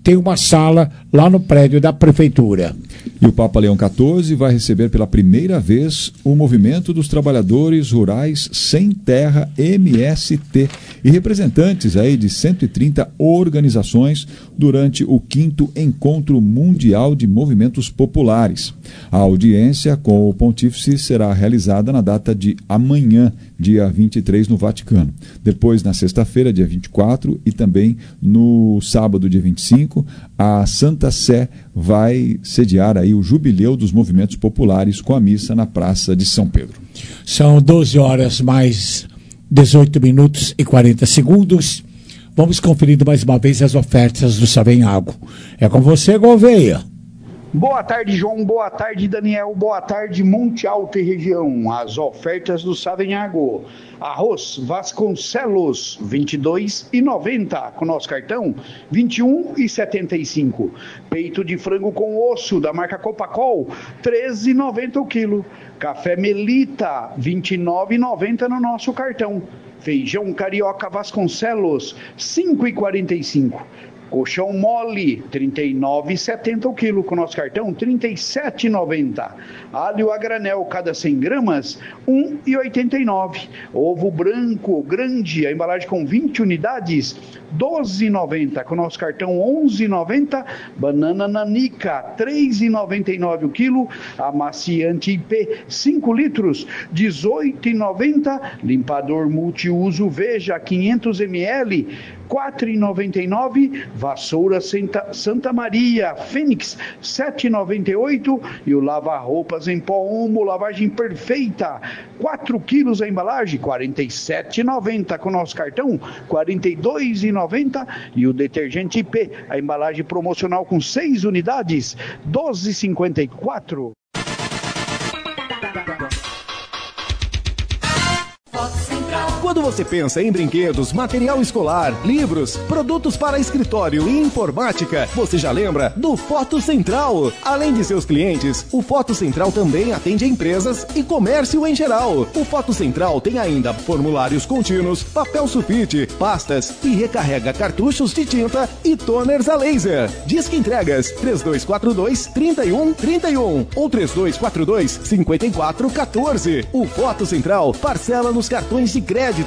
tem uma sala lá no prédio da prefeitura. E o Papa Leão XIV vai receber pela primeira vez o Movimento dos Trabalhadores Rurais Sem Terra, MST, e representantes aí de 130 organizações durante o 5º Encontro Mundial de Movimentos Populares. A audiência com o pontífice será realizada na data de amanhã, dia 23, no Vaticano. Depois, na sexta-feira, dia 24, e também no sábado, dia 25, a Santa Sé vai sediar aí o Jubileu dos Movimentos Populares com a missa na Praça de São Pedro. São 12 horas mais 18 minutos e 40 segundos. Vamos conferindo mais uma vez as ofertas do Savenhago. É com você, Gouveia. Boa tarde, João. Boa tarde, Daniel. Boa tarde, Monte Alto e região. As ofertas do Savenhago. Arroz Vasconcelos, R$ 22,90. Com nosso cartão, R$ 21,75. Peito de frango com osso da marca Copacol, R$ 13,90 o quilo. Café Melita, R$ 29,90 no nosso cartão. Feijão Carioca Vasconcelos, R$ 5,45. Colchão mole, R$ 39,70 o quilo. Com nosso cartão, R$ 37,90. Alho a granel, cada 100 gramas, R$ 1,89. Ovo branco grande, a embalagem com 20 unidades, R$ 12,90. Com nosso cartão, R$ 11,90. Banana nanica, R$ 3,99 o quilo. Amaciante IP, 5 litros, R$ 18,90. Limpador multiuso Veja, 500 ml, R$ 4,99. Vassoura Santa Maria Fênix, R$ 7,98. E o lava-roupas em pó Omo, lavagem perfeita, 4 quilos a embalagem, R$ 47,90. Com nosso cartão, R$ 42,90. E o detergente IP, a embalagem promocional com 6 unidades, R$ 12,54. Quando você pensa em brinquedos, material escolar, livros, produtos para escritório e informática, você já lembra do Foto Central. Além de seus clientes, o Foto Central também atende empresas e comércio em geral. O Foto Central tem ainda formulários contínuos, papel sulfite, pastas e recarrega cartuchos de tinta e toners a laser. Disque entregas 3242-3131 ou 3242-5414. O Foto Central parcela nos cartões de crédito.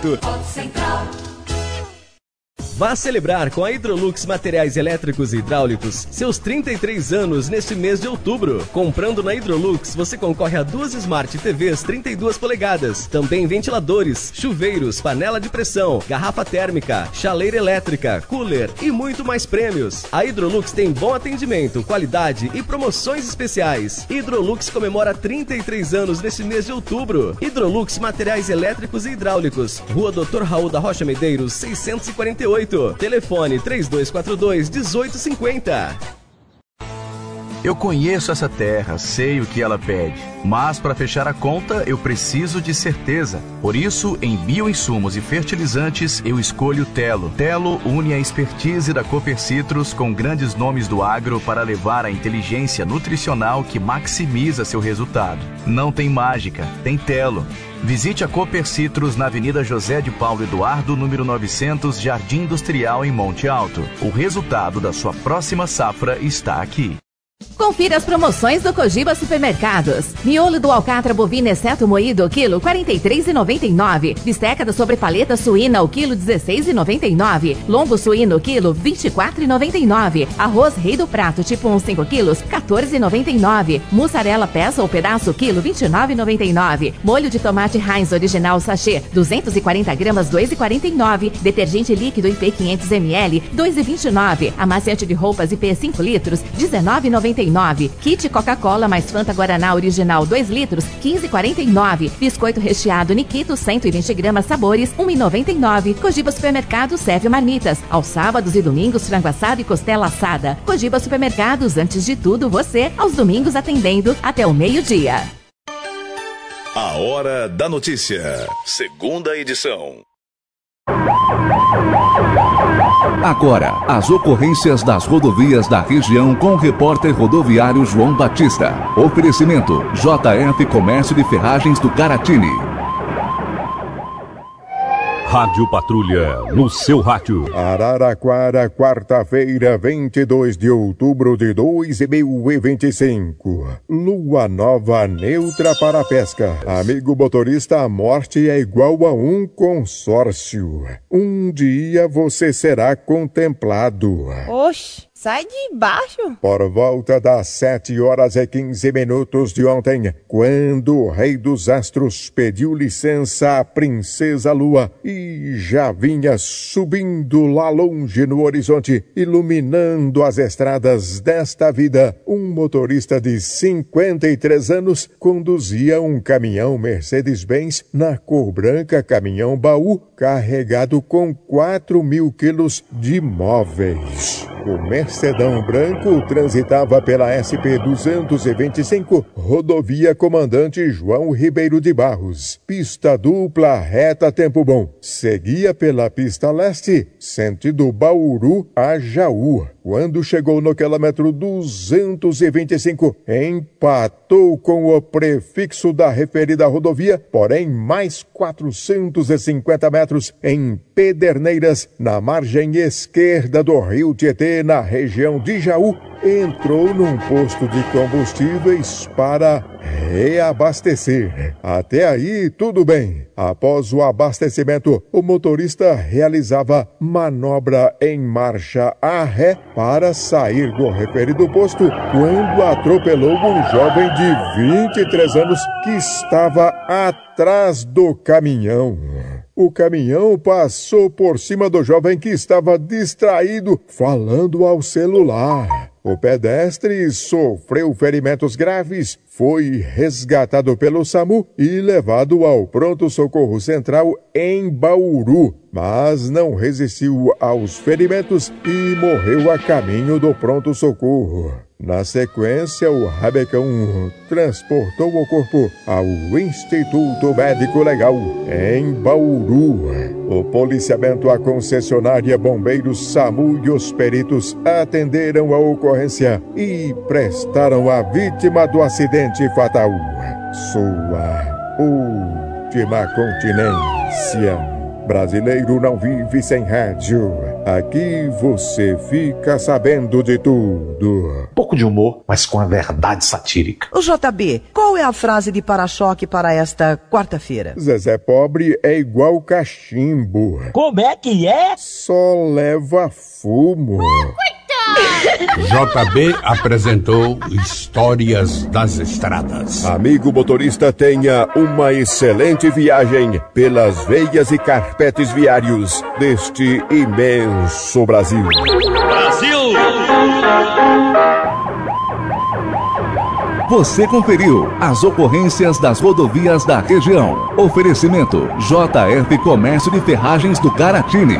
Vá celebrar com a Hidrolux Materiais Elétricos e Hidráulicos seus 33 anos neste mês de outubro. Comprando na Hidrolux, você concorre a 2 Smart TVs 32 polegadas, também ventiladores, chuveiros, panela de pressão, garrafa térmica, chaleira elétrica, cooler e muito mais prêmios. A Hidrolux tem bom atendimento, qualidade e promoções especiais. Hidrolux comemora 33 anos neste mês de outubro. Hidrolux Materiais Elétricos e Hidráulicos, Rua Dr. Raul da Rocha Medeiros, 648. Telefone 3242-1850. Eu conheço essa terra, sei o que ela pede, mas para fechar a conta eu preciso de certeza. Por isso, em bioinsumos e fertilizantes, eu escolho Telo. Telo une a expertise da Copercitros com grandes nomes do agro para levar a inteligência nutricional que maximiza seu resultado. Não tem mágica, tem Telo. Visite a Copercitros na Avenida José de Paulo Eduardo, número 900, Jardim Industrial, em Monte Alto. O resultado da sua próxima safra está aqui. Confira as promoções do Cogiba Supermercados. Miolo do alcatra bovino exceto moído, quilo, R$ 43,99. Bisteca da sobrepaleta suína, o quilo, R$ 16,99. Lombo suíno, quilo, R$ 24,99. Arroz rei do prato, tipo 1, 5 quilos, R$ 14,99. Mussarela peça ou pedaço, quilo, R$ 29,99. Molho de tomate Heinz original sachê, 240 gramas, R$ 2,49. Detergente líquido IP 500 ml, R$ 2,29. Amaciante de roupas IP 5 litros, R$ 19,99. Kit Coca-Cola mais Fanta Guaraná original 2 litros, R$ 15,49. Biscoito recheado Nikito 120 gramas sabores, R$ 1,99. Cogiba Supermercados serve marmitas. Aos sábados e domingos, frango assado e costela assada. Cogiba Supermercados, antes de tudo, você. Aos domingos atendendo até o meio-dia. A Hora da Notícia. Segunda edição. Agora, as ocorrências das rodovias da região com o repórter rodoviário João Batista. Oferecimento: JF Comércio de Ferragens do Caratini. Rádio Patrulha, no seu rádio. Araraquara, quarta-feira, 22 de outubro de 2025. Lua nova neutra para a pesca. Amigo motorista, a morte é igual a um consórcio. Um dia você será contemplado. Oxe, sai de baixo. Por volta das 7h15 de ontem, quando o rei dos astros pediu licença à princesa Lua e já vinha subindo lá longe no horizonte, iluminando as estradas desta vida, um motorista de 53 anos conduzia um caminhão Mercedes-Benz na cor branca, caminhão baú, carregado com 4.000 quilos de móveis. O Mercedão branco transitava pela SP-225, rodovia Comandante João Ribeiro de Barros. Pista dupla, reta, tempo bom. Seguia pela pista leste, sentido Bauru a Jaú. Quando chegou no quilômetro 225, empatou com o prefixo da referida rodovia, porém mais 450 metros em Pederneiras, na margem esquerda do rio Tietê, na região de Jaú, entrou num posto de combustíveis para reabastecer. Até aí, tudo bem. Após o abastecimento, o motorista realizava manobra em marcha a ré para sair do referido posto quando atropelou um jovem de 23 anos que estava atrás do caminhão. O caminhão passou por cima do jovem que estava distraído, falando ao celular. O pedestre sofreu ferimentos graves, foi resgatado pelo SAMU e levado ao pronto-socorro central em Bauru, mas não resistiu aos ferimentos e morreu a caminho do pronto-socorro. Na sequência, o rabecão transportou o corpo ao Instituto Médico Legal, em Bauru. O policiamento, a concessionária, bombeiros, SAMU e os peritos atenderam a ocorrência e prestaram à vítima do acidente fatal sua última continência. Brasileiro não vive sem rádio. Aqui você fica sabendo de tudo. Pouco de humor, mas com a verdade satírica. O JB, qual é a frase de para-choque para esta quarta-feira? Zezé pobre é igual cachimbo. Como é que é? Só leva fumo. JB apresentou Histórias das Estradas. Amigo motorista, tenha uma excelente viagem pelas veias e carpetes viários deste imenso Brasil. Brasil! Você conferiu as ocorrências das rodovias da região. Oferecimento JF Comércio de Ferragens do Garatini.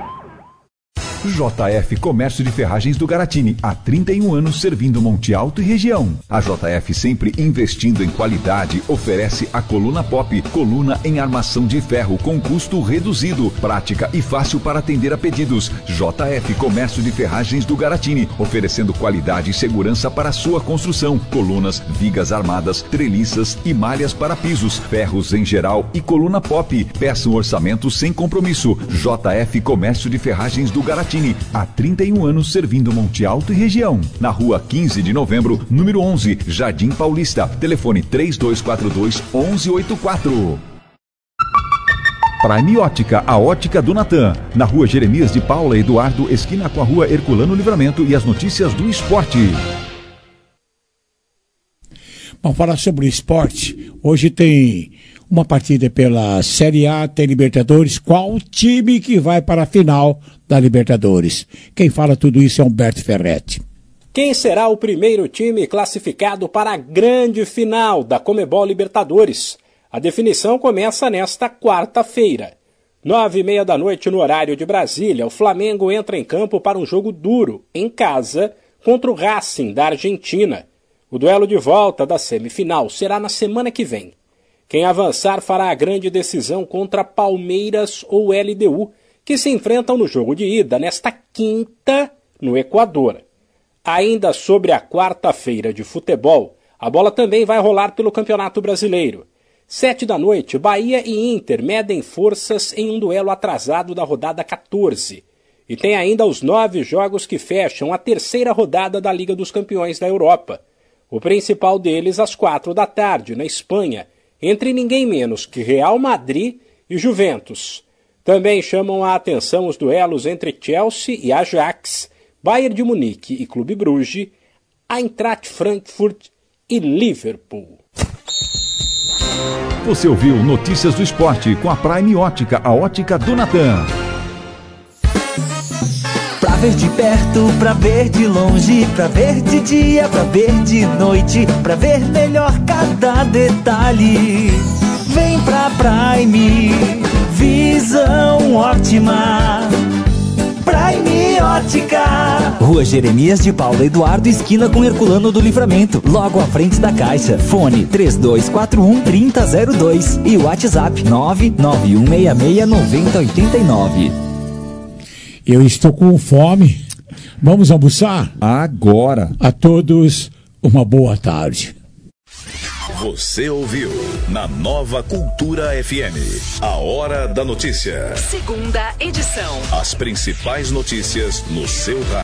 JF Comércio de Ferragens do Garatini, há 31 anos servindo Monte Alto e região. A JF, sempre investindo em qualidade, oferece a coluna pop, coluna em armação de ferro com custo reduzido, prática e fácil para atender a pedidos. JF Comércio de Ferragens do Garatini, oferecendo qualidade e segurança para a sua construção. Colunas, vigas armadas, treliças e malhas para pisos, ferros em geral e coluna pop. Peça um orçamento sem compromisso. JF Comércio de Ferragens do Garatini, há 31 anos servindo Monte Alto e região. Na rua 15 de novembro, número 11, Jardim Paulista. Telefone 3242-1184. Prime Ótica, a ótica do Natan. Na rua Jeremias de Paula Eduardo, esquina com a rua Herculano Livramento, e as notícias do esporte. Vamos falar sobre o esporte. Hoje tem uma partida pela Série A, tem Libertadores. Qual time que vai para a final da Libertadores? Quem fala tudo isso é Humberto Ferretti. Quem será o primeiro time classificado para a grande final da Conmebol Libertadores? A definição começa nesta quarta-feira. 9h30 da noite no horário de Brasília, o Flamengo entra em campo para um jogo duro, em casa, contra o Racing da Argentina. O duelo de volta da semifinal será na semana que vem. Quem avançar fará a grande decisão contra Palmeiras ou LDU, que se enfrentam no jogo de ida nesta quinta no Equador. Ainda sobre a quarta-feira de futebol, a bola também vai rolar pelo Campeonato Brasileiro. 19h, Bahia e Inter medem forças em um duelo atrasado da rodada 14. E tem ainda os 9 jogos que fecham a terceira rodada da Liga dos Campeões da Europa. O principal deles às 16h, na Espanha, entre ninguém menos que Real Madrid e Juventus. Também chamam a atenção os duelos entre Chelsea e Ajax, Bayern de Munique e Clube Brugge, Eintracht Frankfurt e Liverpool. Você ouviu Notícias do Esporte com a Prime Ótica, a ótica do Natan. Pra ver de perto, pra ver de longe, pra ver de dia, pra ver de noite, pra ver melhor cada detalhe. Vem pra Prime, visão ótima. Prime Ótica. Rua Jeremias de Paula Eduardo, esquina com Herculano do Livramento, logo à frente da Caixa. Fone 3241-3002 e WhatsApp 991669089. Eu estou com fome. Vamos almoçar? Agora. A todos, uma boa tarde. Você ouviu na Nova Cultura FM, a Hora da Notícia. Segunda edição. As principais notícias no seu rádio.